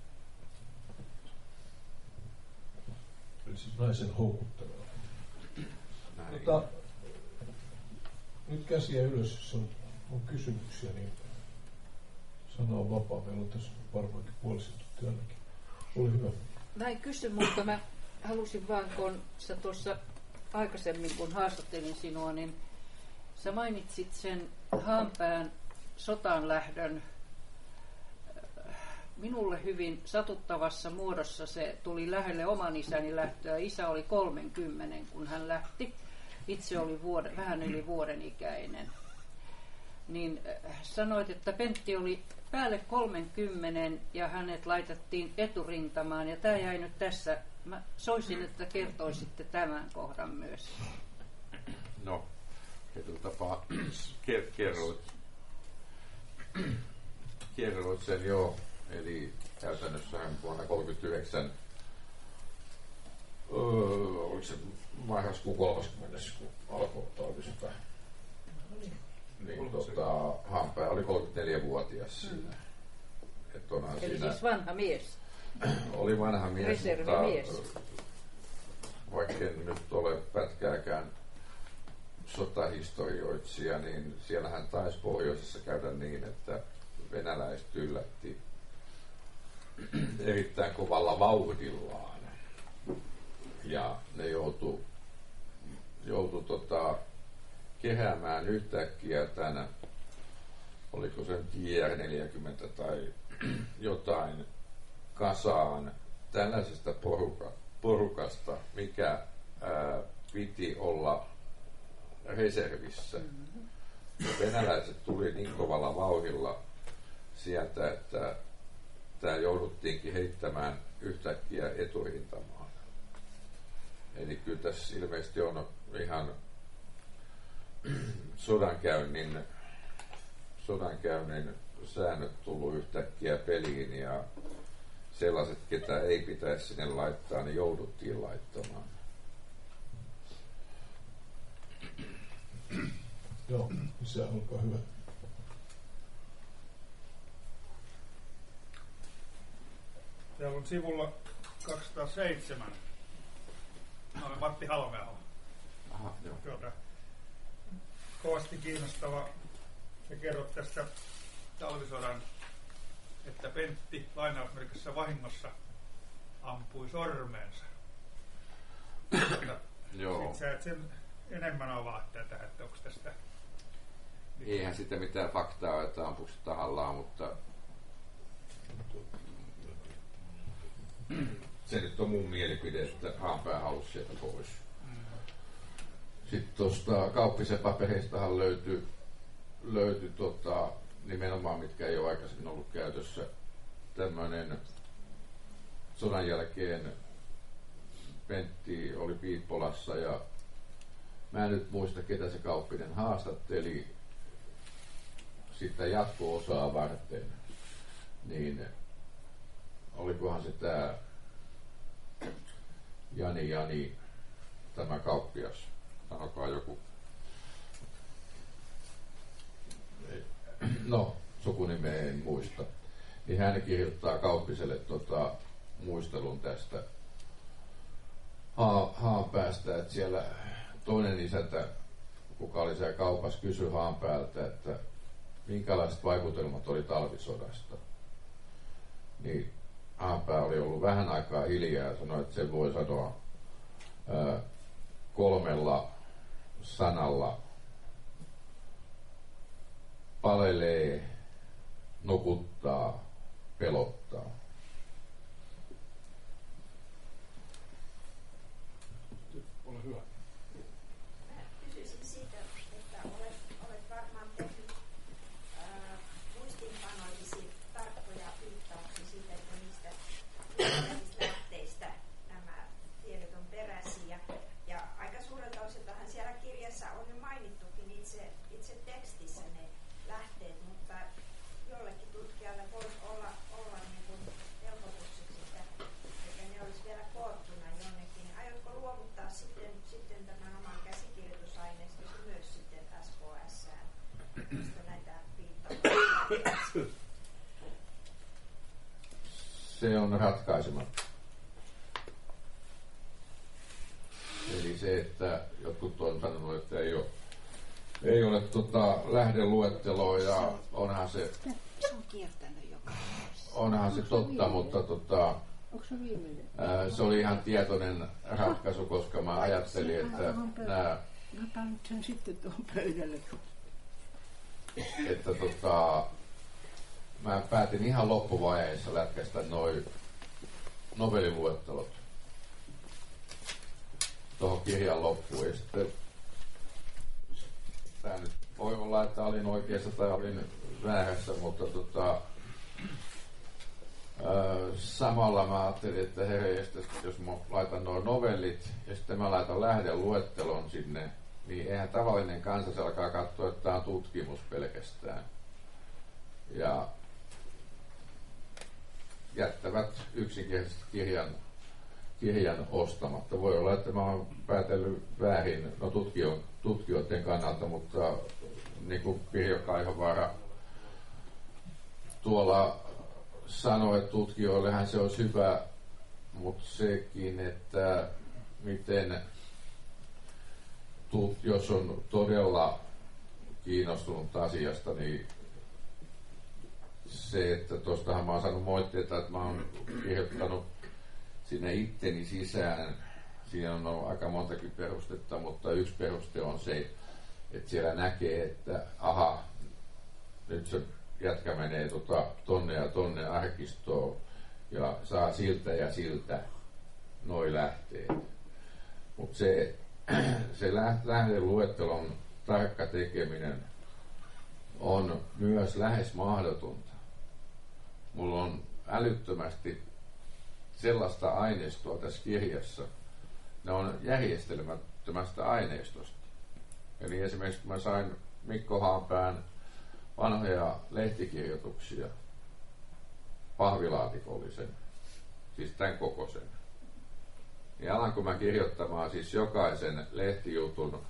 S3: Eli siis naisen houkutteleva. Tota, nyt käsiä ylös, jos on, on kysymyksiä, niin sana on vapaa. Meillä on tässä varmaankin puolisen tuntia ainakin. Oli hyvä.
S5: Mä en kysy, mutta mä halusin vaan, kun sä tuossa aikaisemmin, kun haastattelin sinua, niin sä mainitsit sen Haanpään sotaan lähdön. Minulle hyvin satuttavassa muodossa se tuli lähelle oman isäni lähtöä. Isä oli kolmenkymmenen, kun hän lähti. Itse oli vuoden, vähän yli vuoden ikäinen. Niin sanoit, että Pentti oli päälle kolmenkymmenen ja hänet laitettiin eturintamaan. Ja tämä jäi nyt tässä. Mä soisin, että kertoisitte tämän kohdan myös.
S4: No, tietyllä tapaa kerroit, kerroit sen jo. Eli käytännössä vuonna tuhatyhdeksänsataakolmekymmentäyhdeksän, öö, oliko se marraskuun kolmaskymmenes, kun alkoi talvisota. Niin, tota, Haanpää oli kolmekymmentäneljävuotias siinä. Mm. Et
S5: Eli
S4: siinä
S5: siis vanha mies.
S4: Oli vanha mies,
S5: reservimies.
S4: Mutta vaikka en nyt ole pätkääkään sotahistorioitsija, niin siellähän taisi pohjoisessa käydä niin, että venäläiset yllätti erittäin kovalla vauhdillaan. Ja ne joutu, joutu tota, kehäämään yhtäkkiä tänä, oliko se J R neljäkymmentä tai jotain, kasaan tällaisesta poruka, porukasta, mikä ää, piti olla reservissä. Mm-hmm. Venäläiset tuli niin kovalla vauhdilla sieltä, että tämä jouduttiinkin heittämään yhtäkkiä eturintamaan. Eli kyllä tässä ilmeisesti on ihan sodankäynnin, sodankäynnin säännöt tullut yhtäkkiä peliin ja sellaiset, ketä ei pitäisi sinne laittaa, niin jouduttiin laittamaan.
S3: Joo, se olkaa hyvä.
S6: Täällä on sivulla kaksisataaseitsemän. Mä olen Matti Halmeala.
S4: Aha, joo.
S6: Tuota, kovasti kiinnostava. Ja kerrot tästä talvisodan, että Pentti lainausmerkissä vahingossa ampui sormeensa.
S4: Joo.
S6: Sä et sen enemmän avaa tätä, että onko tästä...
S4: Eihän sitä mitään faktaa, että ampuisi tahallaan, mutta se nyt on mun mielipide, että Haanpää halusi sieltä pois. Sitten tuosta Kauppisen papereistahan löytyi, löytyi tota, nimenomaan, mitkä ei ole aikaisemmin ollut käytössä, tämmöinen sodan jälkeen Pentti oli Piippolassa ja mä en nyt muista, ketä se Kauppinen haastatteli sitä jatko-osaa varten, niin olikohan se tämä Jani Jani, tämä kauppias, sanokaa joku. No, sukunimeä en muista. Niin hän kirjoittaa Kauppiselle tota, muistelun tästä haa, Haanpäästä, että siellä toinen isäntä, kuka oli siellä kaupassa, kysyi Haanpäältä, että minkälaiset vaikutelmat oli talvisodasta. Niin Haanpää oli ollut vähän aikaa hiljaa ja sanoi, että se voi sanoa ää, kolmella sanalla: palelee, nukuttaa, pelottaa.
S2: Ole hyvä.
S7: Kysyisin siitä, että olet, olet varmaan tehnyt äh, muistiinpanoillisi tarkkoja viittauksia siitä, että
S4: se on ratkaisematta. Eli se, että jotkut on sanonut, että ei ole, ei ole tota lähdeluetteloa ja onhan se,
S5: Se on kiertänyt joka
S4: onhan se totta, mutta tota,
S5: Onko se viimeinen?
S4: ää, se oli ihan tietoinen ratkaisu, koska mä ajattelin, että nämä,
S5: Mä otan nyt sen sitten tuohon pöydälle.
S4: että tota, mä päätin ihan loppuvaiheessa lätkästä noi novelliluettelot tuohon kirjan loppuun. Ja sitten tää nyt voi olla, että olin oikeassa tai olin väärässä, mutta tota, Öö, samalla mä ajattelin, että herreistä, jos mä laitan nuo novellit ja sitten mä laitan lähdeluettelon sinne, niin eihän tavallinen kansa alkaa katsoa, että tämä on tutkimus pelkästään. Ja jättävät yksinkertaisesti kirjan, kirjan ostamatta. Voi olla, että mä oon päätellyt väärin no, tutkijo, tutkijoiden kannalta, mutta niin kuin Pirjo Kaihovaara tuolla sanoi, että tutkijoillehan se olisi hyvä, mutta sekin, että miten, jos on todella kiinnostunut asiasta, niin se, että tuostahan mä oon saanut moitteita, että mä oon kirjoittanut sinne itteni sisään. Siinä on ollut aika montakin perustetta, mutta yksi peruste on se, että siellä näkee, että aha, nyt se jätkä menee tota, tonne ja tonne arkistoon ja saa siltä ja siltä noi lähteet. Mutta se, se lähdeluettelon tarkka tekeminen on myös lähes mahdotonta. Mulla on älyttömästi sellaista aineistoa tässä kirjassa. Ne on järjestelmättömästä aineistosta. Eli esimerkiksi kun mä sain Mikko Haanpään vanhoja lehtikirjoituksia, pahvilaatikollisen, siis tämän kokoisen. Ja alanko mä kirjoittamaan siis jokaisen lehtijutun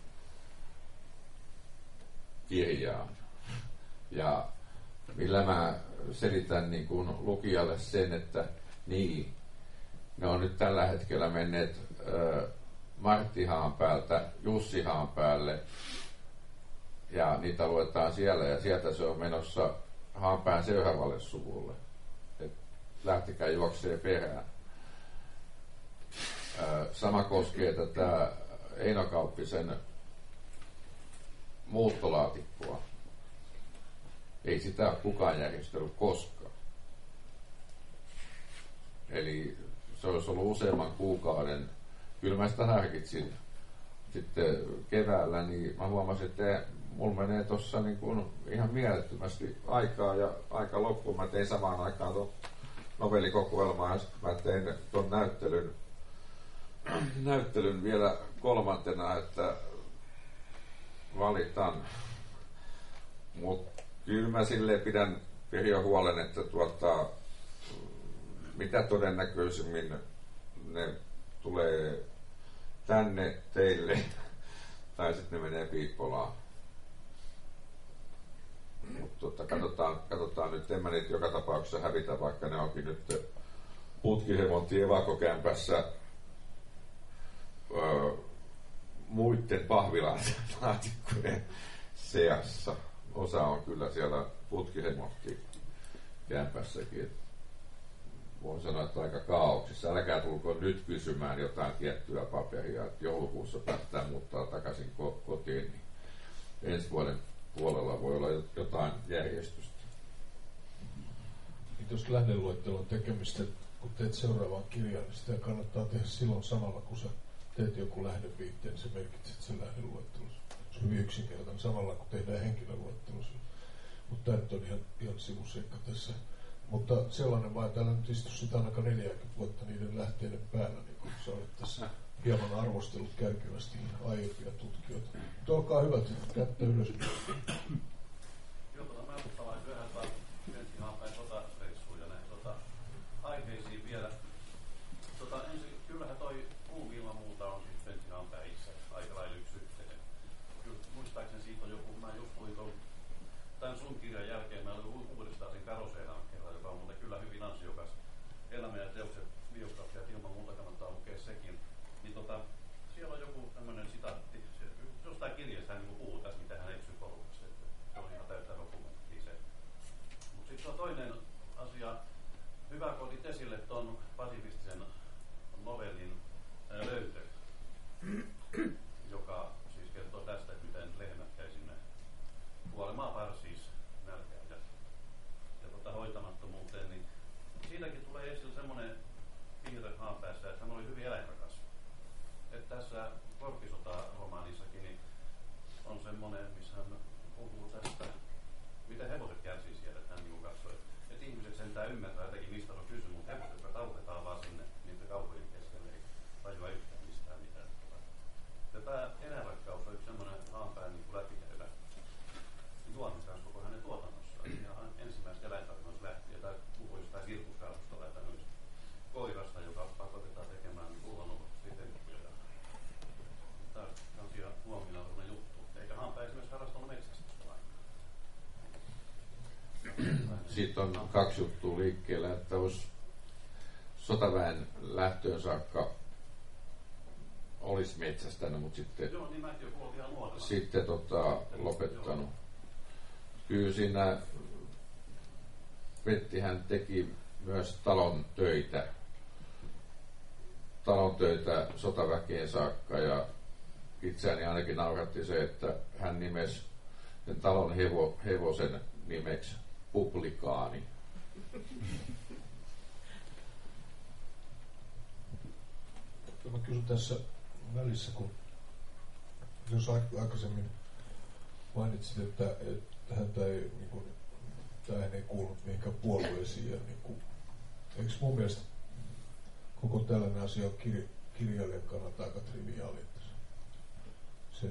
S4: kirjaan. Ja millä mä selitän niin kuin lukijalle sen, että niin, ne on nyt tällä hetkellä menneet äh, Martti Haanpäältä Jussi Haanpäälle, ja niitä luetaan siellä, ja sieltä se on menossa Haanpään seuraavalle suvulle. Et lähtekää juoksee perään. Ää, sama koskee tätä Eino Kauppisen muuttolaatikkoa. Ei sitä ole kukaan järjestellyt koskaan. Eli se olisi ollut useamman kuukauden. Kyllä mä sitä harkitsin sitten keväällä, niin mä huomasin, että mulla menee tuossa niin kuin ihan mielettömästi aikaa ja aika loppuun. Mä tein samaan aikaan tuon novellikokoelmaa ja sitten mä tein tuon näyttelyn, näyttelyn vielä kolmantena, että valitan. Mutta kyllä mä silleen pidän Pirjo huolen, että tuota, mitä todennäköisemmin ne tulee tänne teille tai sitten ne menee Piippolaan. Mutta tota, katsotaan, katsotaan nyt, en mä niitä joka tapauksessa hävitä, vaikka ne onkin nyt putkiremontti evakkokämpässä öö, muiden pahvilaatikkojen seassa. Osa on kyllä siellä putkiremonttikämpässäkin. Voin sanoa, että aika kaauksissa. Älkää tulko nyt kysymään jotain tiettyä paperia, että joulukuussa päästään muuttaa takaisin kotiin. Niin ensi vuoden puolella voi olla jotain järjestystä.
S3: Tuosta lähdeluettelon tekemistä, kun teet seuraavaan kirjaan, niin sitä kannattaa tehdä silloin samalla, kun sä teet joku lähdeviitteen, niin sä merkitset sen lähdeluettelus. Se on hyvin yksinkertainen samalla, kun tehdään henkilöluettelus. Mutta tämä nyt on ihan, ihan sivuseikka tässä. Mutta sellainen vaan, täällä nyt istu sitä ainakaan neljäkymmentä vuotta niiden lähteiden päällä, niin kun sä olet tässä hieman arvostellut kärkevästi aiempia tutkijoita. Mutta olkaa hyvät, kättä ylös.
S8: Joo, tota, mä muistan yhdeltä Pentti Haanpään sotareissuun ja näin tota, aiheisiin vielä. Tota, ensin, kyllähän toi kuumi ilman muuta on siis Pentti Haanpään itse aika lailla yksi yhteinen. Muistaakseni siitä on joku, mä just luin ton, tämän sun kirjan jälkeen, mä olin
S4: siitä on kaksi juttua liikkeellä, että olisi sotaväen lähtöön saakka olisi metsästänyt, mutta sitten,
S8: Joo, niin mäkin olen ihan nuorena.
S4: sitten tota, lopettanut. Kyllä siinä Petti hän teki myös talon töitä, talon töitä sotaväkeen saakka ja itseäni ainakin nauratti se, että hän nimesi sen talon hevo, hevosen nimeksi Publikaani.
S3: Mä kysyn tässä välissä, kun jos aikaisemmin mainitsit, että, että häntä ei, niin kuin, tähän ei kuulunut mihinkään puolueisiin. Ja, niin kuin, eikö mun mielestä koko tällainen asia on kir, kirjailijan kannalta aika triviaali? Että se,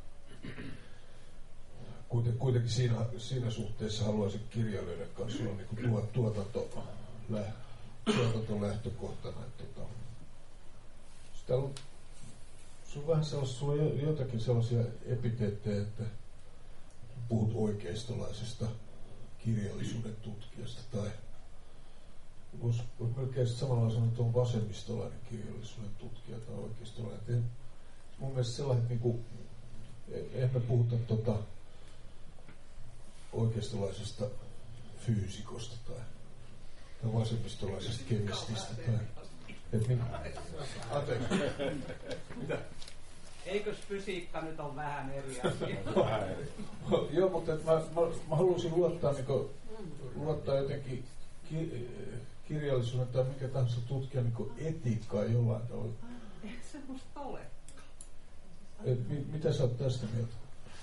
S3: kuiten, kuitenkin siinä, siinä suhteessa haluaisin kirjailijoiden kanssa olla niin kuin tuo, tuotanto, lä, tuotantolähtökohtana. Että, tota, täällä on, se on vähän sellaisia, sulla on jotakin sellaisia epiteettejä, että puhut oikeistolaisesta kirjallisuuden tutkijasta tai voisi vois melkein samalla sanoa, että on vasemmistolainen kirjallisuuden tutkija tai oikeistolainen. Et mun mielestä sellainen, niin kuin, eihän me puhuta tota, oikeistolaisesta fyysikosta tai, tai vasemmistolaisesta kemististä tai et niin, anteeksi. Mitä?
S9: Eikös fysiikka nyt on vähän eri asia?
S3: Vähän eri. Joo, mutta mä, mä, mä haluaisin luottaa, niin kuin, luottaa jotenkin ki, kirjallisuuden tai mikä tahansa tutkija niin etiikkaa jollain tavalla.
S9: Ei semmoista ole.
S3: Et, mi, mitä sä oot tästä mieltä?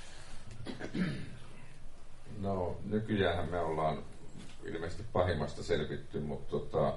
S4: No, nykyäänhän me ollaan ilmeisesti pahimmasta selvitty, mutta tota,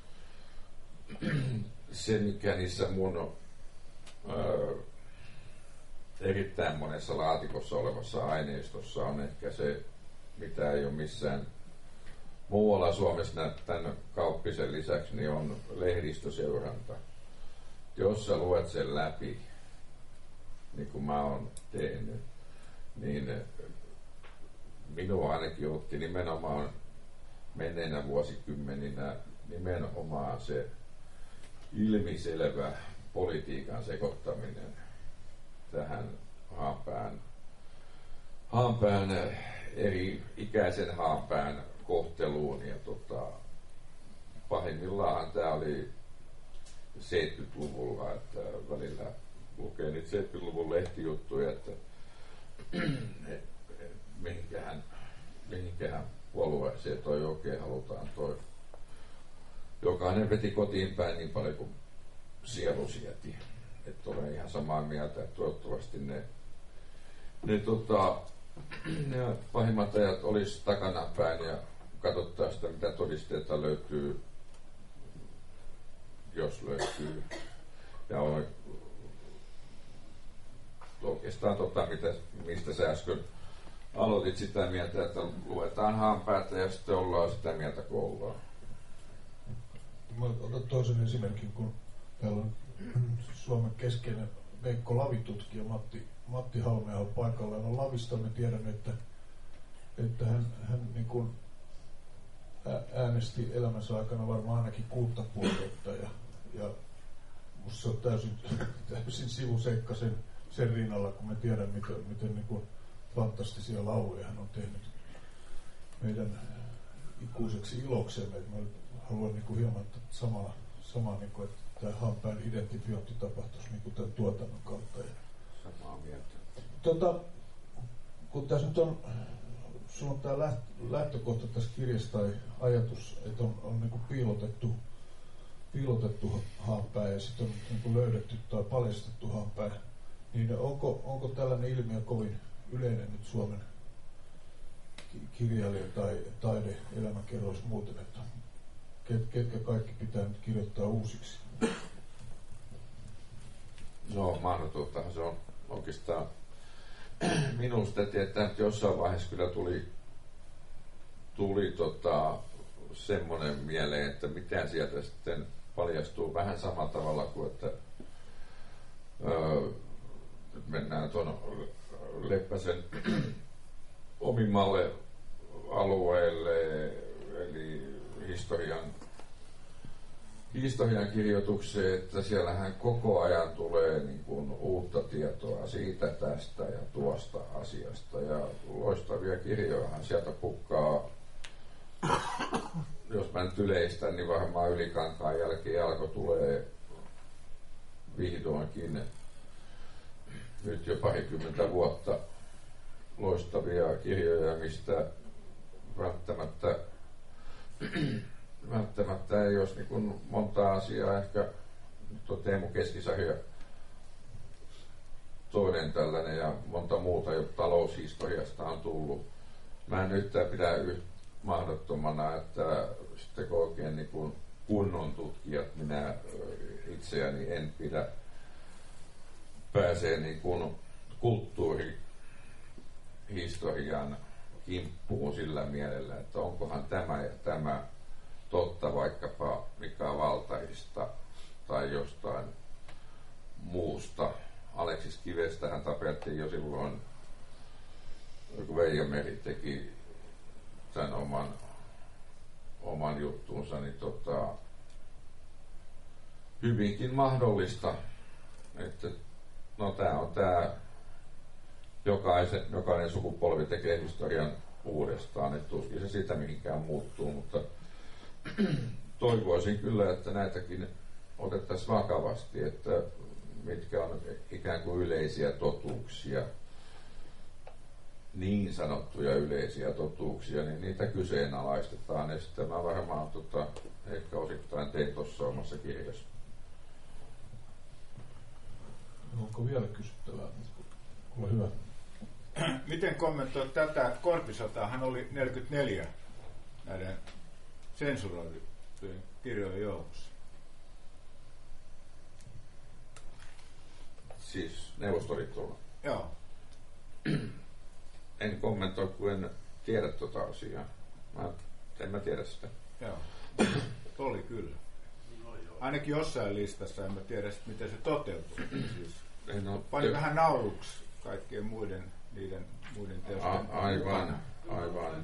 S4: se, mikä niissä mun öö, erittäin monessa laatikossa olevassa aineistossa on ehkä se, mitä ei ole missään muualla Suomessa tämän Kauppisen lisäksi, niin on lehdistöseuranta. Jos sä luet sen läpi, niin kuin mä oon tehnyt, niin minua ainakin otti nimenomaan menneinä vuosikymmeninä nimenomaan se ilmiselvä politiikan sekoittaminen tähän haanpään, haanpään eri ikäisen haanpään kohteluun. Ja tota, pahimmillaan tämä oli seitsemänkymmentäluvulla, että välillä lukee niitä seitsemänkymmentäluvun lehtijuttuja, että mihinkähän, mihinkähän puolueeseen toi oikein halutaan toi. Jokainen veti kotiin päin niin paljon kuin sielu sieti. Että olen ihan samaa mieltä, että toivottavasti ne, ne, tota, ne pahimmat ajat olisi takana päin ja katsotaan sitä, mitä todisteita löytyy, jos löytyy. Ja on oikeastaan tota, mitä, mistä sä äsken aloitit sitä mieltä, että luetaan haanpäätä ja sitten ollaan sitä mieltä kuin ollaan.
S3: Mä otan toisen esimerkin, kun täällä on Suomen keskeinen Veikko Lavi-tutkija Matti, Matti Halmeaho paikalla. No Lavista me tiedämme, että, että hän, hän niin kuin äänesti elämänsä aikana varmaan ainakin kuutta puoluetta ja, ja musta se on täysin, täysin sivuseikka sen, sen rinnalla, kun me tiedämme, miten, miten niin kuin fantastisia lauluja hän on tehnyt meidän ikuiseksi iloksemme. Mä haluan niin kuin hieman samaa, samaa niin kuin, että tämä haanpään identifiointi tapahtuisi niin kuin tämän tuotannon kautta.
S4: Samaa mieltä.
S3: Tota, kun tässä nyt on, sulla on tämä lähtökohta tässä kirjassa tai ajatus, että on, on niin kuin piilotettu, piilotettu haanpää ja sitten on niin kuin löydetty tai paljastettu haanpää, niin onko, onko tällainen ilmiö kovin yleinen nyt Suomen kirjailija- tai taide-elämäkerroissa muuten, että ket, ketkä kaikki pitää nyt kirjoittaa uusiksi?
S4: No, mahdotontahan se on oikeastaan minusta, että jossain vaiheessa kyllä tuli, tuli tota, semmoinen mieleen, että mitään sieltä sitten paljastuu vähän samalla tavalla kuin, että öö, mennään tuon Leppäsen omimmalle alueelle historian, historian kirjoitukseen, että siellähän koko ajan tulee niin kuin uutta tietoa siitä, tästä ja tuosta asiasta. Ja loistavia kirjojahan sieltä pukkaa, jos mä nyt yleistän, niin varmaan Ylikankaan jälkeen alkoi tulee vihdoinkin nyt jo parikymmentä vuotta loistavia kirjoja, mistä välttämättä, välttämättä ei olisi niin kuin monta asiaa. Ehkä tuo Teemu Keskisarja toinen tällainen ja monta muuta jo taloushistoriasta on tullut. Mä en yhtään pidä yht mahdottomana, että sitten kun oikein niin kuin kunnon tutkijat, minä itseäni en pidä, pääsee niin kuin kulttuurihistorian kimppuun sillä mielellä, että onkohan tämä ja tämä totta vaikkapa Mika Valtarista tai jostain muusta. Aleksis Kivestähän tapettiin jo silloin, kun Veijo Meri teki tämän oman, oman juttuunsa, niin tota, hyvinkin mahdollista, että no tää on tää, jokaisen, jokainen sukupolvi tekee historian uudestaan, että tuskin se sitä mihinkään muuttuu, mutta toivoisin kyllä, että näitäkin otettaisiin vakavasti, että mitkä on ikään kuin yleisiä totuuksia, niin sanottuja yleisiä totuuksia, niin niitä kyseenalaistetaan. Ja sitten mä varmaan tota, ehkä osittain tein tuossa omassa kirjassa.
S3: Onko vielä kysyttävää? Ole hyvä.
S10: Miten kommentoit tätä, että Korpisotaahan oli neljäkymmentäneljä näiden sensuroitujen kirjojen joukossa?
S4: Siis Neuvostoliitolla?
S10: Joo.
S4: En kommentoi, kun en tiedä tuota asiaa. Mä, en mä tiedä sitä.
S10: Joo. Oli kyllä. Ainakin jossain listassa, en mä tiedä, miten se toteutui. Siis pani te... vähän nauruksi kaikkien muiden, niiden muiden teosten.
S4: A, aivan, aivan.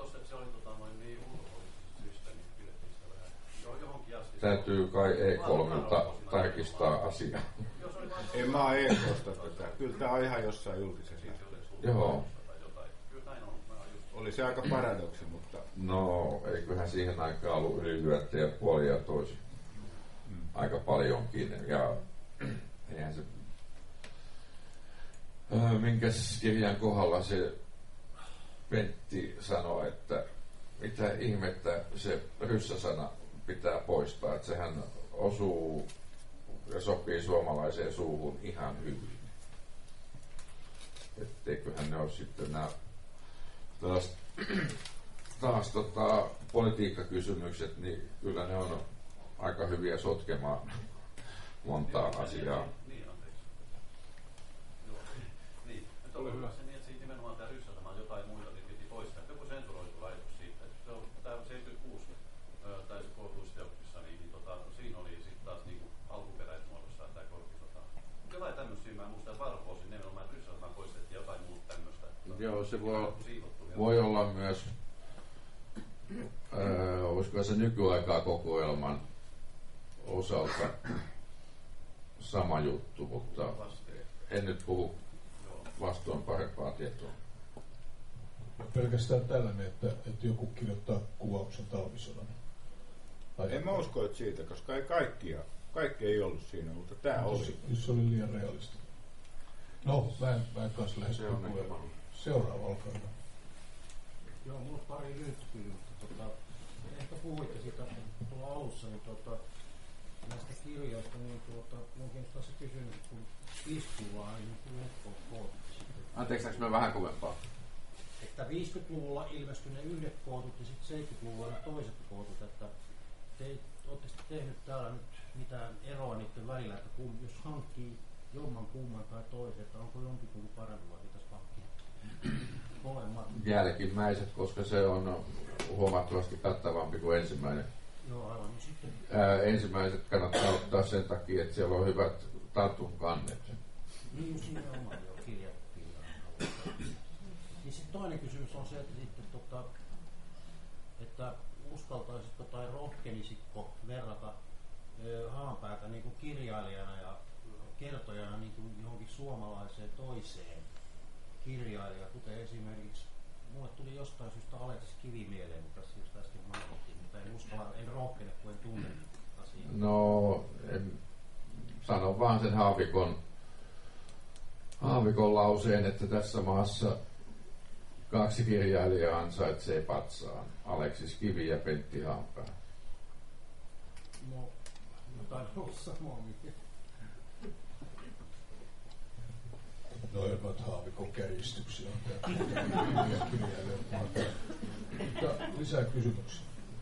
S4: Täytyy kai E kolmelta tarkistaa asiaa.
S10: En mä E kolmelta tätä. Kyllä tää on ihan jossain julkisessa.
S4: Joo.
S10: Oli se aika paradoksi, mutta...
S4: No, eiköhän siihen aikaan ollut ylilyöttejä puolia ja toisin. Mm. Aika paljonkin. Ja eihän se... Minkäs kirjan kohdalla se Pentti sanoi, että mitä ihmettä se ryssäsana pitää poistaa, että sehän osuu ja sopii suomalaiseen suuhun ihan hyvin. Etteiköhän ne ole sitten nämä taas, taas tota, politiikkakysymykset, niin kyllä ne on aika hyviä sotkemaan montaa asiaa.
S8: Oli hyvä. Se niin, että siitä nimenomaan tämä ryssäsana on jotain muita, niin piti poistaa. Joku sensuroitu laitos siitä. Se on tämä seitsemänkymmentäkuusi, tai se koulutusteoksissa, niin, niin tota, siinä oli sitten taas niin alkuperäismuodossaan tämä Korpisota. Jotain tämmöisiä, mä muistan, että Varpoosin nimenomaan, että ryssäsana poistettiin jotain muuta tämmöistä.
S4: Joo, se voi, voi olla myös, öö, olisiko se nykyaikaa kokoelman osalta sama juttu, mutta en nyt puhu vastoin parempaa tietoa.
S3: Pelkästään tällainen, että, että joku kirjoittaa kuvauksen talvisodan.
S10: En mä usko, että siitä, koska ei kaikkia, kaikki ei ollut siinä, mutta tämä oli.
S3: Se, se oli liian realistinen. No, mä en, mä en kanssa lähes puheella. Seuraava, olkaa hyvä.
S11: Joo, mulla on pari lyhyttä kysymystä. Tota, ehkä puhuitte siitä tuolla alussa, niin tota, näistä kirjoista, niin tuota, minun kiinnostaa se kysymys, kun iskuvaa, niin kuin lukkoon kootut.
S4: Anteeksi, saanko mä vähän kovempaa?
S11: Että viisikymmentäluvulla ilmestyi ne yhdet kootut ja sitten seitsemänkymmentäluvulla ne toiset kootut, että te olette tehnyt täällä nyt mitään eroa niiden välillä, että kun, jos hankkii jomman kumman tai toisen, että onko jonkin tullut paremmin vai pitäisi hankkia molemmat?
S4: Jälkimmäiset, koska se on huomattavasti kattavampi kuin ensimmäinen.
S11: Joo, aivan. Niin sitten...
S4: Ää, ensimmäiset kannattaa ottaa sen takia, että siellä on hyvät tartunkannet.
S11: Niin, siinä on oma jo kirjattiin. Niin sitten toinen kysymys on se, että, sitten, tota, että us, uskaltaisitko tai rohkenisitko verrata Haanpäätä niin kuin kirjailijana ja kertojana niin kuin johonkin suomalaiseen toiseen kirjailijaan, kuten esimerkiksi mulle tuli jostain syystä Aleksis Kivi mieleen, mutta tässä just äsken mainittiin, mutta en uskalla, en rohkene, kun en tunne asiaa.
S4: No, en, sanon vaan sen Haavikon, Haavikon lauseen, että tässä maassa kaksi kirjailijaa ansaitsee patsaan. Aleksis Kivi ja Pentti Haanpää.
S11: No, no taidan olla samaa mieltä.
S3: No eivät Haavikon kärjistyksiä on Mutta lisää kysymyksiä.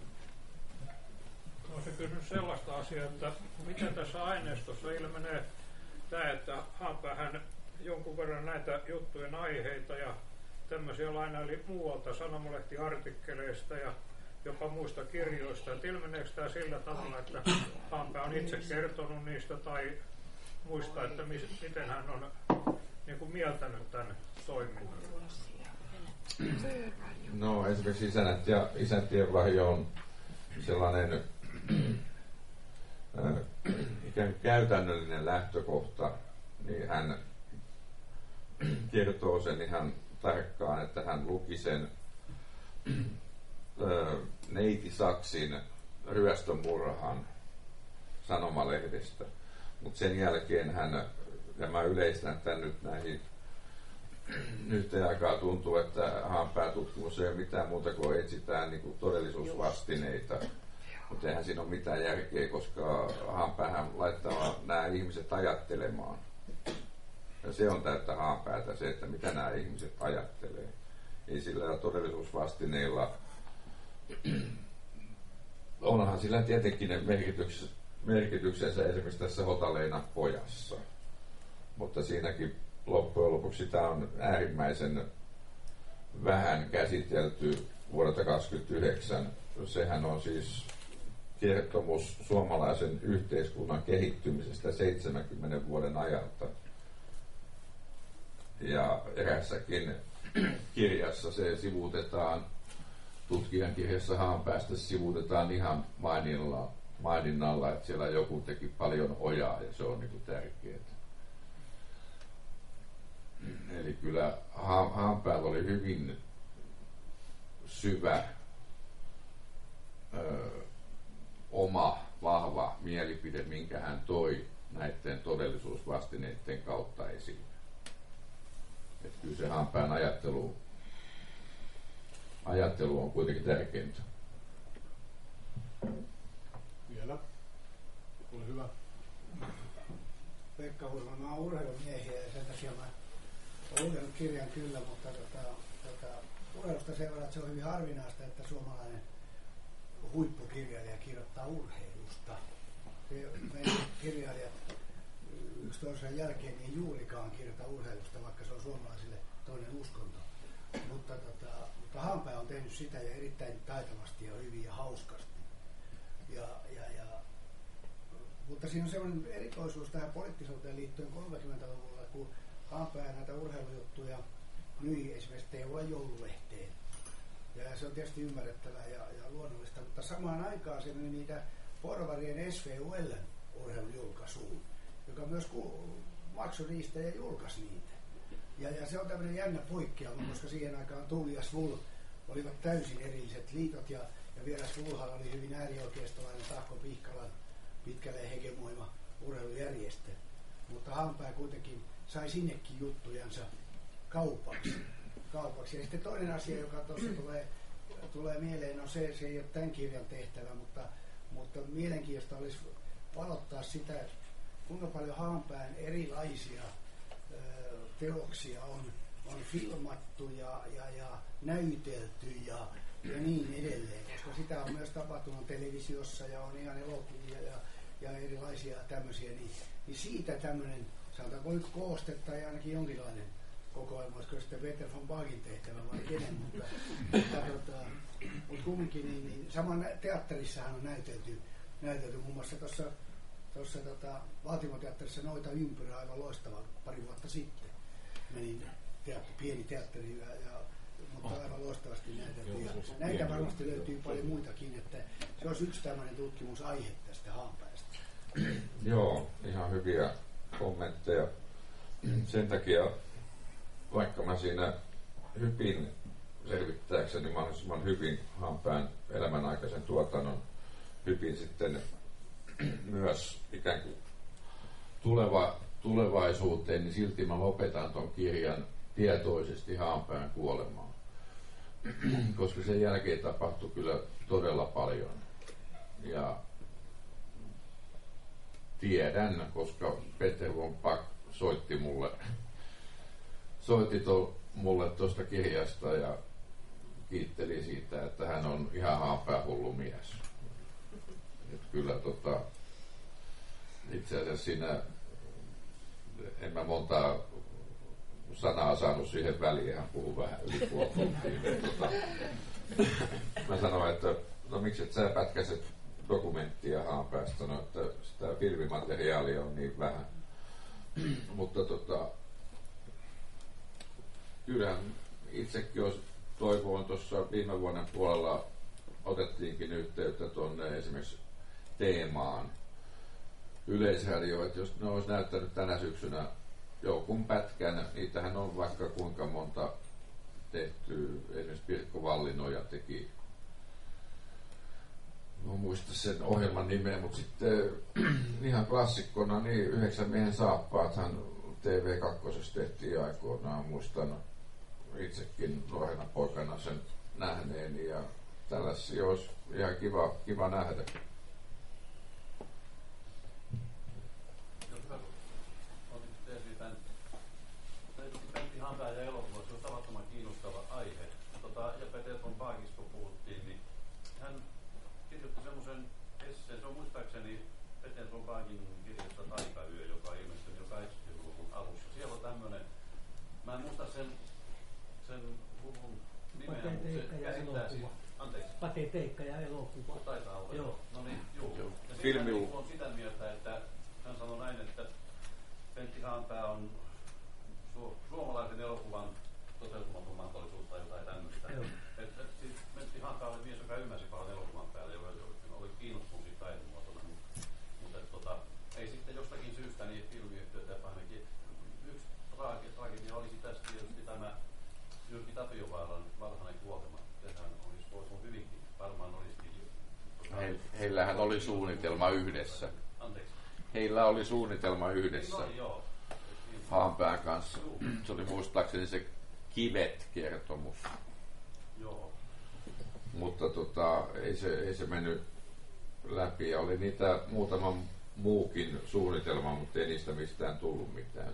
S6: No se kysymys sellaista asiaa, että miten tässä aineistossa ilmenee tämä, että Haanpäähän jonkun verran näitä juttujen aiheita ja tämmöisiä lainaili muualta sanomalehtiartikkeleista ja jopa muista kirjoista. Että ilmeneekö tämä sillä tavalla, että Haanpää on itse kertonut niistä tai muista, että mis, miten hän on niin kuin mieltänyt tämän toiminnan?
S4: No esimerkiksi isännät ja isäntien vahjo on sellainen äh, ikään kuin käytännöllinen lähtökohta, niin hän kertoo sen ihan tarkkaan, että hän luki sen äh, neiti Saksin ryöstömurhan sanomalehdestä, mutta sen jälkeen hän, ja mä yleistän tämän nyt näihin, yhteen aikaa tuntuu, että Haanpää-tutkimus ei ole mitään muuta kuin etsitään niin kuin todellisuusvastineita, mutta eihän siinä ole mitään järkeä, koska Haanpäähän laittaa nämä ihmiset ajattelemaan. Ja se on täyttä Haanpäätä, se, että mitä nämä ihmiset ajattelee. Ei sillä todellisuusvastineilla, onhan sillä tietenkin ne merkityksensä, merkityksensä esimerkiksi tässä Hotaleena pojassa. Mutta siinäkin loppujen lopuksi tämä on äärimmäisen vähän käsitelty vuodelta kaksikymmentäyhdeksän. Sehän on siis kertomus suomalaisen yhteiskunnan kehittymisestä seitsemänkymmenen vuoden ajalta. Ja erässäkin kirjassa se sivuutetaan, tutkijan kirjassa Haanpäästä sivuutetaan ihan maininnalla, maininnalla, että siellä joku teki paljon ojaa ja se on niin kuin tärkeää. Eli kyllä Haanpäällä oli hyvin syvä ö, oma vahva mielipide, minkä hän toi näiden todellisuusvastineiden kautta esille. Että kyllä se Haanpään ajattelu, ajattelu on kuitenkin tärkeintä.
S2: Vielä. Ole hyvä.
S12: Pekka Hurma, mä oon urheilumiehiä ja sen takia mä oon lukenut kirjan kyllä, mutta tota, tota, urheilusta sen verran, että se on hyvin harvinaista, että suomalainen huippukirjailija kirjoittaa urheilusta. Meidän kirjailijat yksi toisen jälkeen niin juurikaan kirjoita urheilusta, vaikka se on suomalaisille toinen uskonto. Mutta, tota, mutta Haanpää on tehnyt sitä ja erittäin taitavasti ja hyvin ja hauskasti. Ja, ja, ja, mutta siinä on sellainen erikoisuus tähän poliittisuuteen liittyen kolmekymmentäluvulla, kun Haanpää näitä urheilujuttuja myi esimerkiksi T V joululehteen. Ja se on tietysti ymmärrettävää ja, ja luonnollista, mutta samaan aikaan se myi niitä porvarien S V U L:n urheilujulkaisuun, joka myös maksoi niistä ja julkaisi niitä. Ja, ja se on tämmöinen jännä poikkeama, koska siihen aikaan Tuuli ja Svul olivat täysin erilliset liitot ja, ja vielä Svulhalla oli hyvin äärioikeistolainen Tahko Pihkalan pitkälle hegemoima urheilujärjestö. Mutta Haanpää kuitenkin sai sinnekin juttujansa kaupaksi. kaupaksi. Ja sitten toinen asia, joka tuossa tulee, tulee mieleen, on se, se ei ole tämän kirjan tehtävä, mutta, mutta mielenkiintoista olisi valottaa sitä, kuinka paljon Haanpään erilaisia ö, teoksia on, on filmattu ja, ja, ja näytelty ja, ja niin edelleen, koska sitä on myös tapahtunut televisiossa ja on ihan elokuvia ja, ja erilaisia tämmöisiä, niin, niin siitä tämmöinen, sanotaanko nyt kooste tai ainakin jonkinlainen kokoelma, olisiko sitten Peter von Bagin tehtävä vai kenen, mutta, mutta, tota, mutta kumminkin niin, niin saman teatterissahan on näytelty, näytelty muun muassa tuossa tuossa tota, Valtimoteatterissa Noita ympyrää aivan loistava pari vuotta sitten. Menin teatteri, pieni teatteri, ja, ja, mutta aivan loistavasti näytelty. Ja, Näitä varmasti löytyy paljon muitakin, että se olisi yksi tämmöinen tutkimusaihe tästä hampaista.
S4: Joo, ihan hyviä kommentteja. Sen takia, vaikka mä siinä hypin selvittääkseni mahdollisimman hyvin hampaan elämänaikaisen tuotannon, hypin sitten myös ikään kuin tuleva, tulevaisuuteen, niin silti mä lopetan ton kirjan tietoisesti hampaan kuolemaan. Koska sen jälkeen tapahtui kyllä todella paljon. Ja tiedän, koska Peter von Back soitti mulle, soitti to, mulle tuosta kirjasta ja kiitteli siitä, että hän on ihan haapäähullu mies. Et kyllä tota, itse asiassa siinä en mä montaa sanaa saanut siihen väliin, hän puhuu vähän yli puoli tuntia. Tota, mä sanoin, että no miksi et sä pätkäiset dokumenttia haapäästä, no että sitä filmimateriaalia on niin vähän. Mutta tota, kyllähän itsekin olisi toivoin tuossa viime vuoden puolella otettiinkin yhteyttä tuonne esimerkiksi Teemaan Yleisradio, että jos ne olisi näyttänyt tänä syksynä jonkun pätkän, niitähän on vaikka kuinka monta tehty, esimerkiksi Pirkko Vallinoja teki, mä muista sen ohjelman nimeä, mutta sitten ihan klassikkona, niin Yhdeksän miehen saappaathan T V kaksi tehtiin aikoinaan, muistan itsekin nuorena poikana sen nähneeni ja tällaisia olisi ihan kiva, kiva nähdä.
S8: Hampaan ja elokuva, se on tavattoman kiinnostava aihe. Tota, ja Peter von Backista puhuttiin, niin hän kirjoitti semmoisen esseen, se on muistaakseni Peter von Backin kirjasta Taikayö, joka on ilmestynyt jo kahdeksankymmentäluvun alussa. Siellä on tämmöinen, mä en muista sen, sen luvun nimeä, mutta se käsittää siis, anteeksi.
S11: Pateteikka ja elokuva.
S8: Taitaa olla.
S11: Joo.
S8: No niin, juu.
S4: Joo.
S8: Ja
S4: Filmi
S8: on sitä mieltä, että hän sanoi näin, että Pentti Haanpää on suomalaisen elokuvan toteutumaton mahdollisuus tai jotain tämmöistä. Että siis Pentti Haanpää oli mies, joka ymmärsi paljon elokuvan päälle ja oli kiinnostunut siitä taitemuotona, mutta, mutta tota, ei sitten jostakin syystä niin filmiyhtiöitä ainakin. Yksi tragedia olisi tässä tietysti tämä Jyrki Tapiovaaran varhainen kuolema. Sehän olisi voitu hyvinkin, varmaan olisikin.
S4: He, heillähän oli suunnitelma yhdessä.
S8: Anteeksi.
S4: Heillä oli suunnitelma yhdessä.
S8: No, joo.
S4: Haanpään kanssa. Se oli muistaakseni se Kivet-kertomus.
S8: Joo.
S4: Mutta tota, ei, se, ei se mennyt läpi. Ja oli niitä muutama muukin suunnitelma, mutta ei niistä mistään tullut mitään.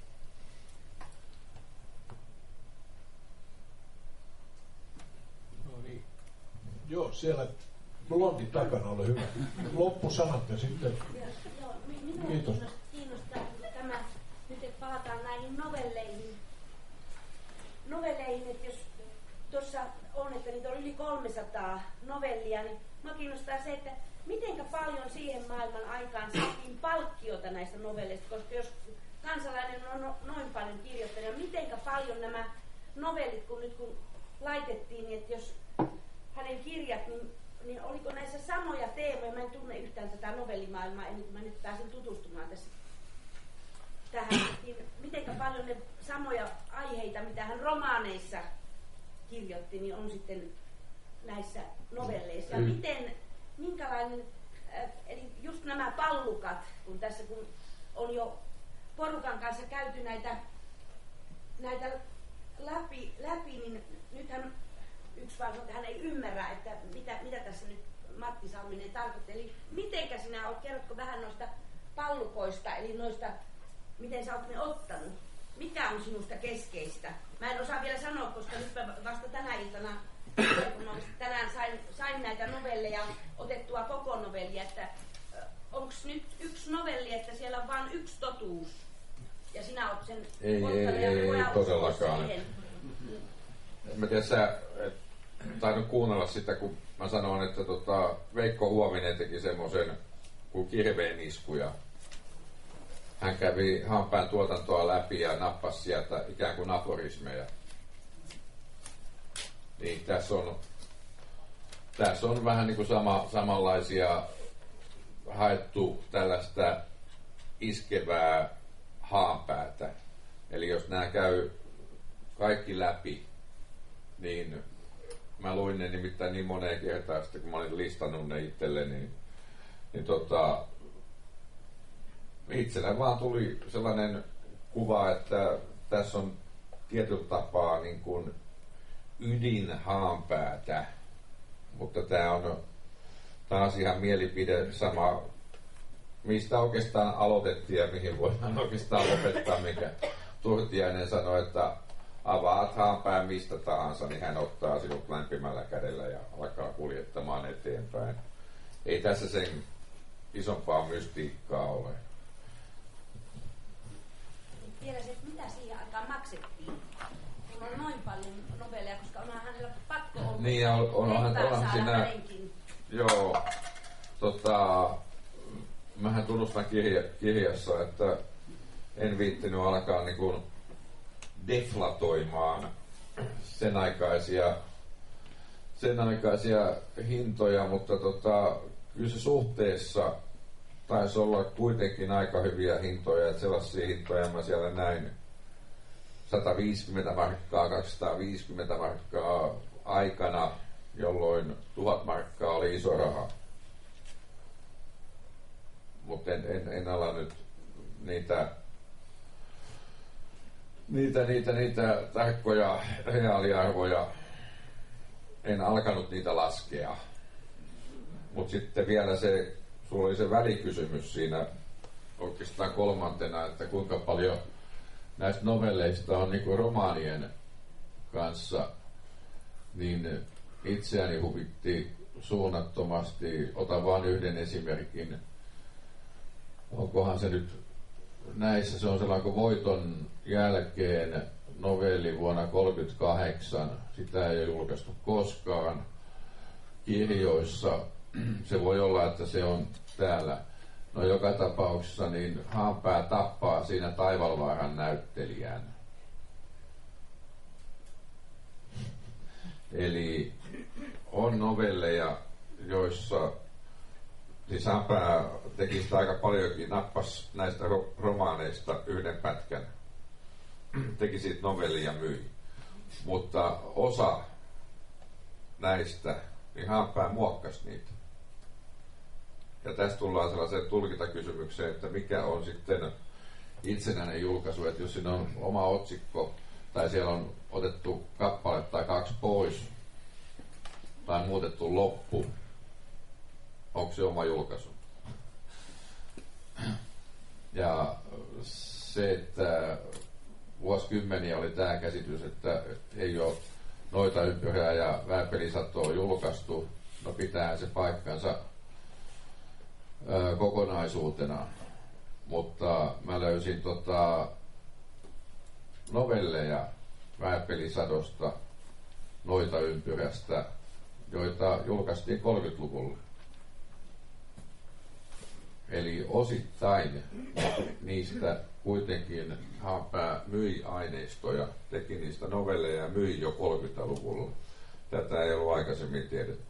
S3: No niin. Joo, siellä blondi takana oli hyvä. Loppusanat ja sitten...
S1: Joo, minua kiinnostaa tämä... Nyt että palataan näihin novelleihin. Novelleihin, että jos tuossa on, että niitä on yli kolmesataa novellia, niin minua kiinnostaa se, että mitenkä paljon siihen maailman aikaan saatiin palkkiota näistä novelleista, koska jos kansalainen on no, noin paljon kirjoittanut, niin mitenkä paljon nämä novellit, kun nyt kun laitettiin, niin että jos hänen kirjat, niin, niin oliko näissä samoja teemoja, mä en tunne yhtään tätä novellimaailmaa, ennen kuin mä nyt pääsin tutustumaan tässä tähän, niin mitenkä paljon ne samoja aiheita, mitä hän romaaneissa kirjoitti, niin on sitten näissä novelleissa. Ja miten, minkälainen, äh, eli just nämä pallukat, kun tässä kun on jo porukan kanssa käyty näitä, näitä läpi, läpi, niin nythän yksi vaan sanoi, että hän ei ymmärrä, että mitä, mitä tässä nyt Matti Salminen tarkoitti. Eli mitenkä sinä olet, kerrotko vähän noista pallukoista, eli noista miten sä oot ne ottanut? Mikä on sinusta keskeistä? Mä en osaa vielä sanoa, koska nyt mä vasta tänä iltana, kun mä tänään sain, sain näitä novelleja otettua koko novellia, että onko nyt yksi novelli, että siellä on vain yksi totuus ja sinä oot sen
S4: ei,
S1: ottanut
S4: ei,
S1: ja
S4: ei, ei todellakaan.
S1: Siihen.
S4: Mä tiedän, sä et tainnut kuunnella sitä, kun mä sanoin, että tota, Veikko Huovinen teki semmoisen kuin Kirveen iskuja. Hän kävi Haanpään tuotantoa läpi ja nappasi sieltä ikään kuin aforismeja. Niin tässä on tässä on vähän niin kuin sama, samanlaisia haettu tällaista iskevää haanpäätä. Eli jos nämä käy kaikki läpi, niin mä luin ne nimittäin niin moneen kertaan, sitten kun mä olin listannut ne itselleni, niin, niin tota, itsellä vaan tuli sellainen kuva, että tässä on tietyllä tapaa niin kuin ydinhaanpäätä, mutta tämä on taas ihan mielipide sama, mistä oikeastaan aloitettiin ja mihin voidaan oikeastaan lopettaa, mikä Turtiainen sanoi, että avaat haanpään mistä tahansa, niin hän ottaa sinut lämpimällä kädellä ja alkaa kuljettamaan eteenpäin. Ei tässä sen isompaa mystiikkaa ole.
S1: Tiedä se, että mitä siihen aikaan maksettiin, kun on noin paljon novelleja, koska onhan hänellä pakko ollut.
S4: Niin, on, onhan, onhan siinä, joo, tota, mähän tunnustan kirja, kirjassa, että en viittinyt alkaa niin kuin deflatoimaan sen aikaisia, sen aikaisia hintoja, mutta tota, kyllä se suhteessa taisi olla kuitenkin aika hyviä hintoja, että sellaisia hintoja mä siellä näin sata viisikymmentä markkaa, kaksisataaviisikymmentä markkaa aikana, jolloin tuhat markkaa oli iso raha. Mutta en, en, en ala nyt niitä niitä, niitä, niitä tarkkoja reaaliarvoja, en alkanut niitä laskea. Mutta sitten vielä se, sulla oli se välikysymys siinä oikeastaan kolmantena, että kuinka paljon näistä novelleista on niinku romaanien kanssa, niin itseäni huvitti suunnattomasti. Otan vain yhden esimerkin. Onkohan se nyt näissä, se on sellainen kuin Voiton jälkeen novelli vuonna tuhatyhdeksänsataakolmekymmentäkahdeksan. Sitä ei ole julkaistu koskaan kirjoissa. Se voi olla, että se on täällä. No joka tapauksessa niin Haanpää tappaa siinä Taivalvaaran näyttelijän. Eli on novelleja, joissa siis Haanpää teki sitä aika paljonkin, nappas näistä ro- romaaneista yhden pätkän, teki siitä novellia ja myi. Mutta osa näistä, niin Haanpää muokkasi niitä. Ja tässä tullaan sellaiseen tulkintakysymykseen, että mikä on sitten itsenäinen julkaisu, että jos siinä on oma otsikko, tai siellä on otettu kappale tai kaksi pois, tai muutettu loppu, onko se oma julkaisu? Ja se, että vuosikymmeniä oli tämä käsitys, että ei ole Noita ympyrää ja Vääpelisatoa julkaistu, no pitää se paikkansa ää, kokonaisuutena. Mutta mä löysin tota novelleja Vääpelisadosta, Noita ympyrästä, joita julkaistiin kolmekymmentäluvulla. Eli osittain niistä kuitenkin Haanpää myi aineistoja, teki niistä novelleja ja myi jo kolmekymmentäluvulla. Tätä ei ollut aikaisemmin tiedetty.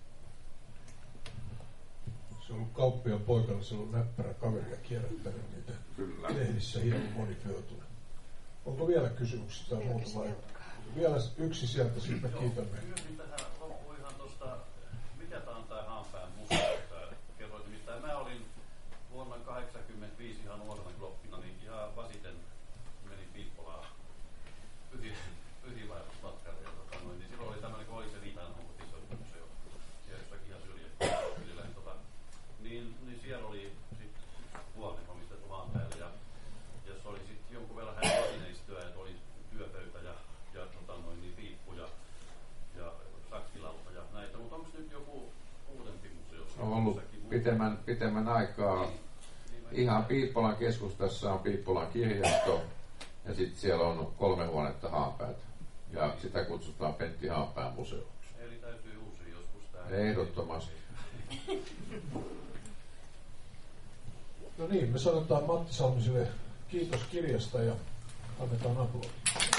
S3: Se on ollut kauppiaan poikalla, se on ollut näppärä kaveri ja kierrättänyt niitä
S4: Kyllä.
S3: lehdissä hieman monifioituna. Onko vielä kysymyksiä tai muuta vai? Vielä yksi sieltä, sitten kiitämme.
S8: Tähän loppuu ihan tuosta, mikä tämä on tämä Haanpään museo, kerroit nimittäin. Mä olin vuonna kahdeksankymmentäviisi ihan nuorena kloppina, niin ihan vasiten menin Piippolaan pyhiinvaellusmatkalle. Ja tota noin, niin silloin oli tämmöinen, kun oli se Ritanhommat iso museo, siellä jossakin ihan syrjällä. Niin, tota, niin, niin siellä oli sitten huone omistettu maan päälle. Ja, ja se oli sitten jonkun verran hänen esineistyä, että oli työpöytä ja, ja tota noin, niin piippu ja, ja saksilauta ja näitä. Mutta onko nyt joku uudempi museo?
S4: On ollut pitemmän, pitemmän aikaa. Ihan Piippolan keskustassa on Piippolan kirjasto ja sitten siellä on kolme huonetta Haanpäätä. Ja sitä kutsutaan Pentti Haanpään museoksi.
S8: Eli täytyy uusia joskus tämä.
S4: Ehdottomasti.
S3: No niin, me sanotaan Matti Salmiselle kiitos kirjasta ja annetaan aplodit.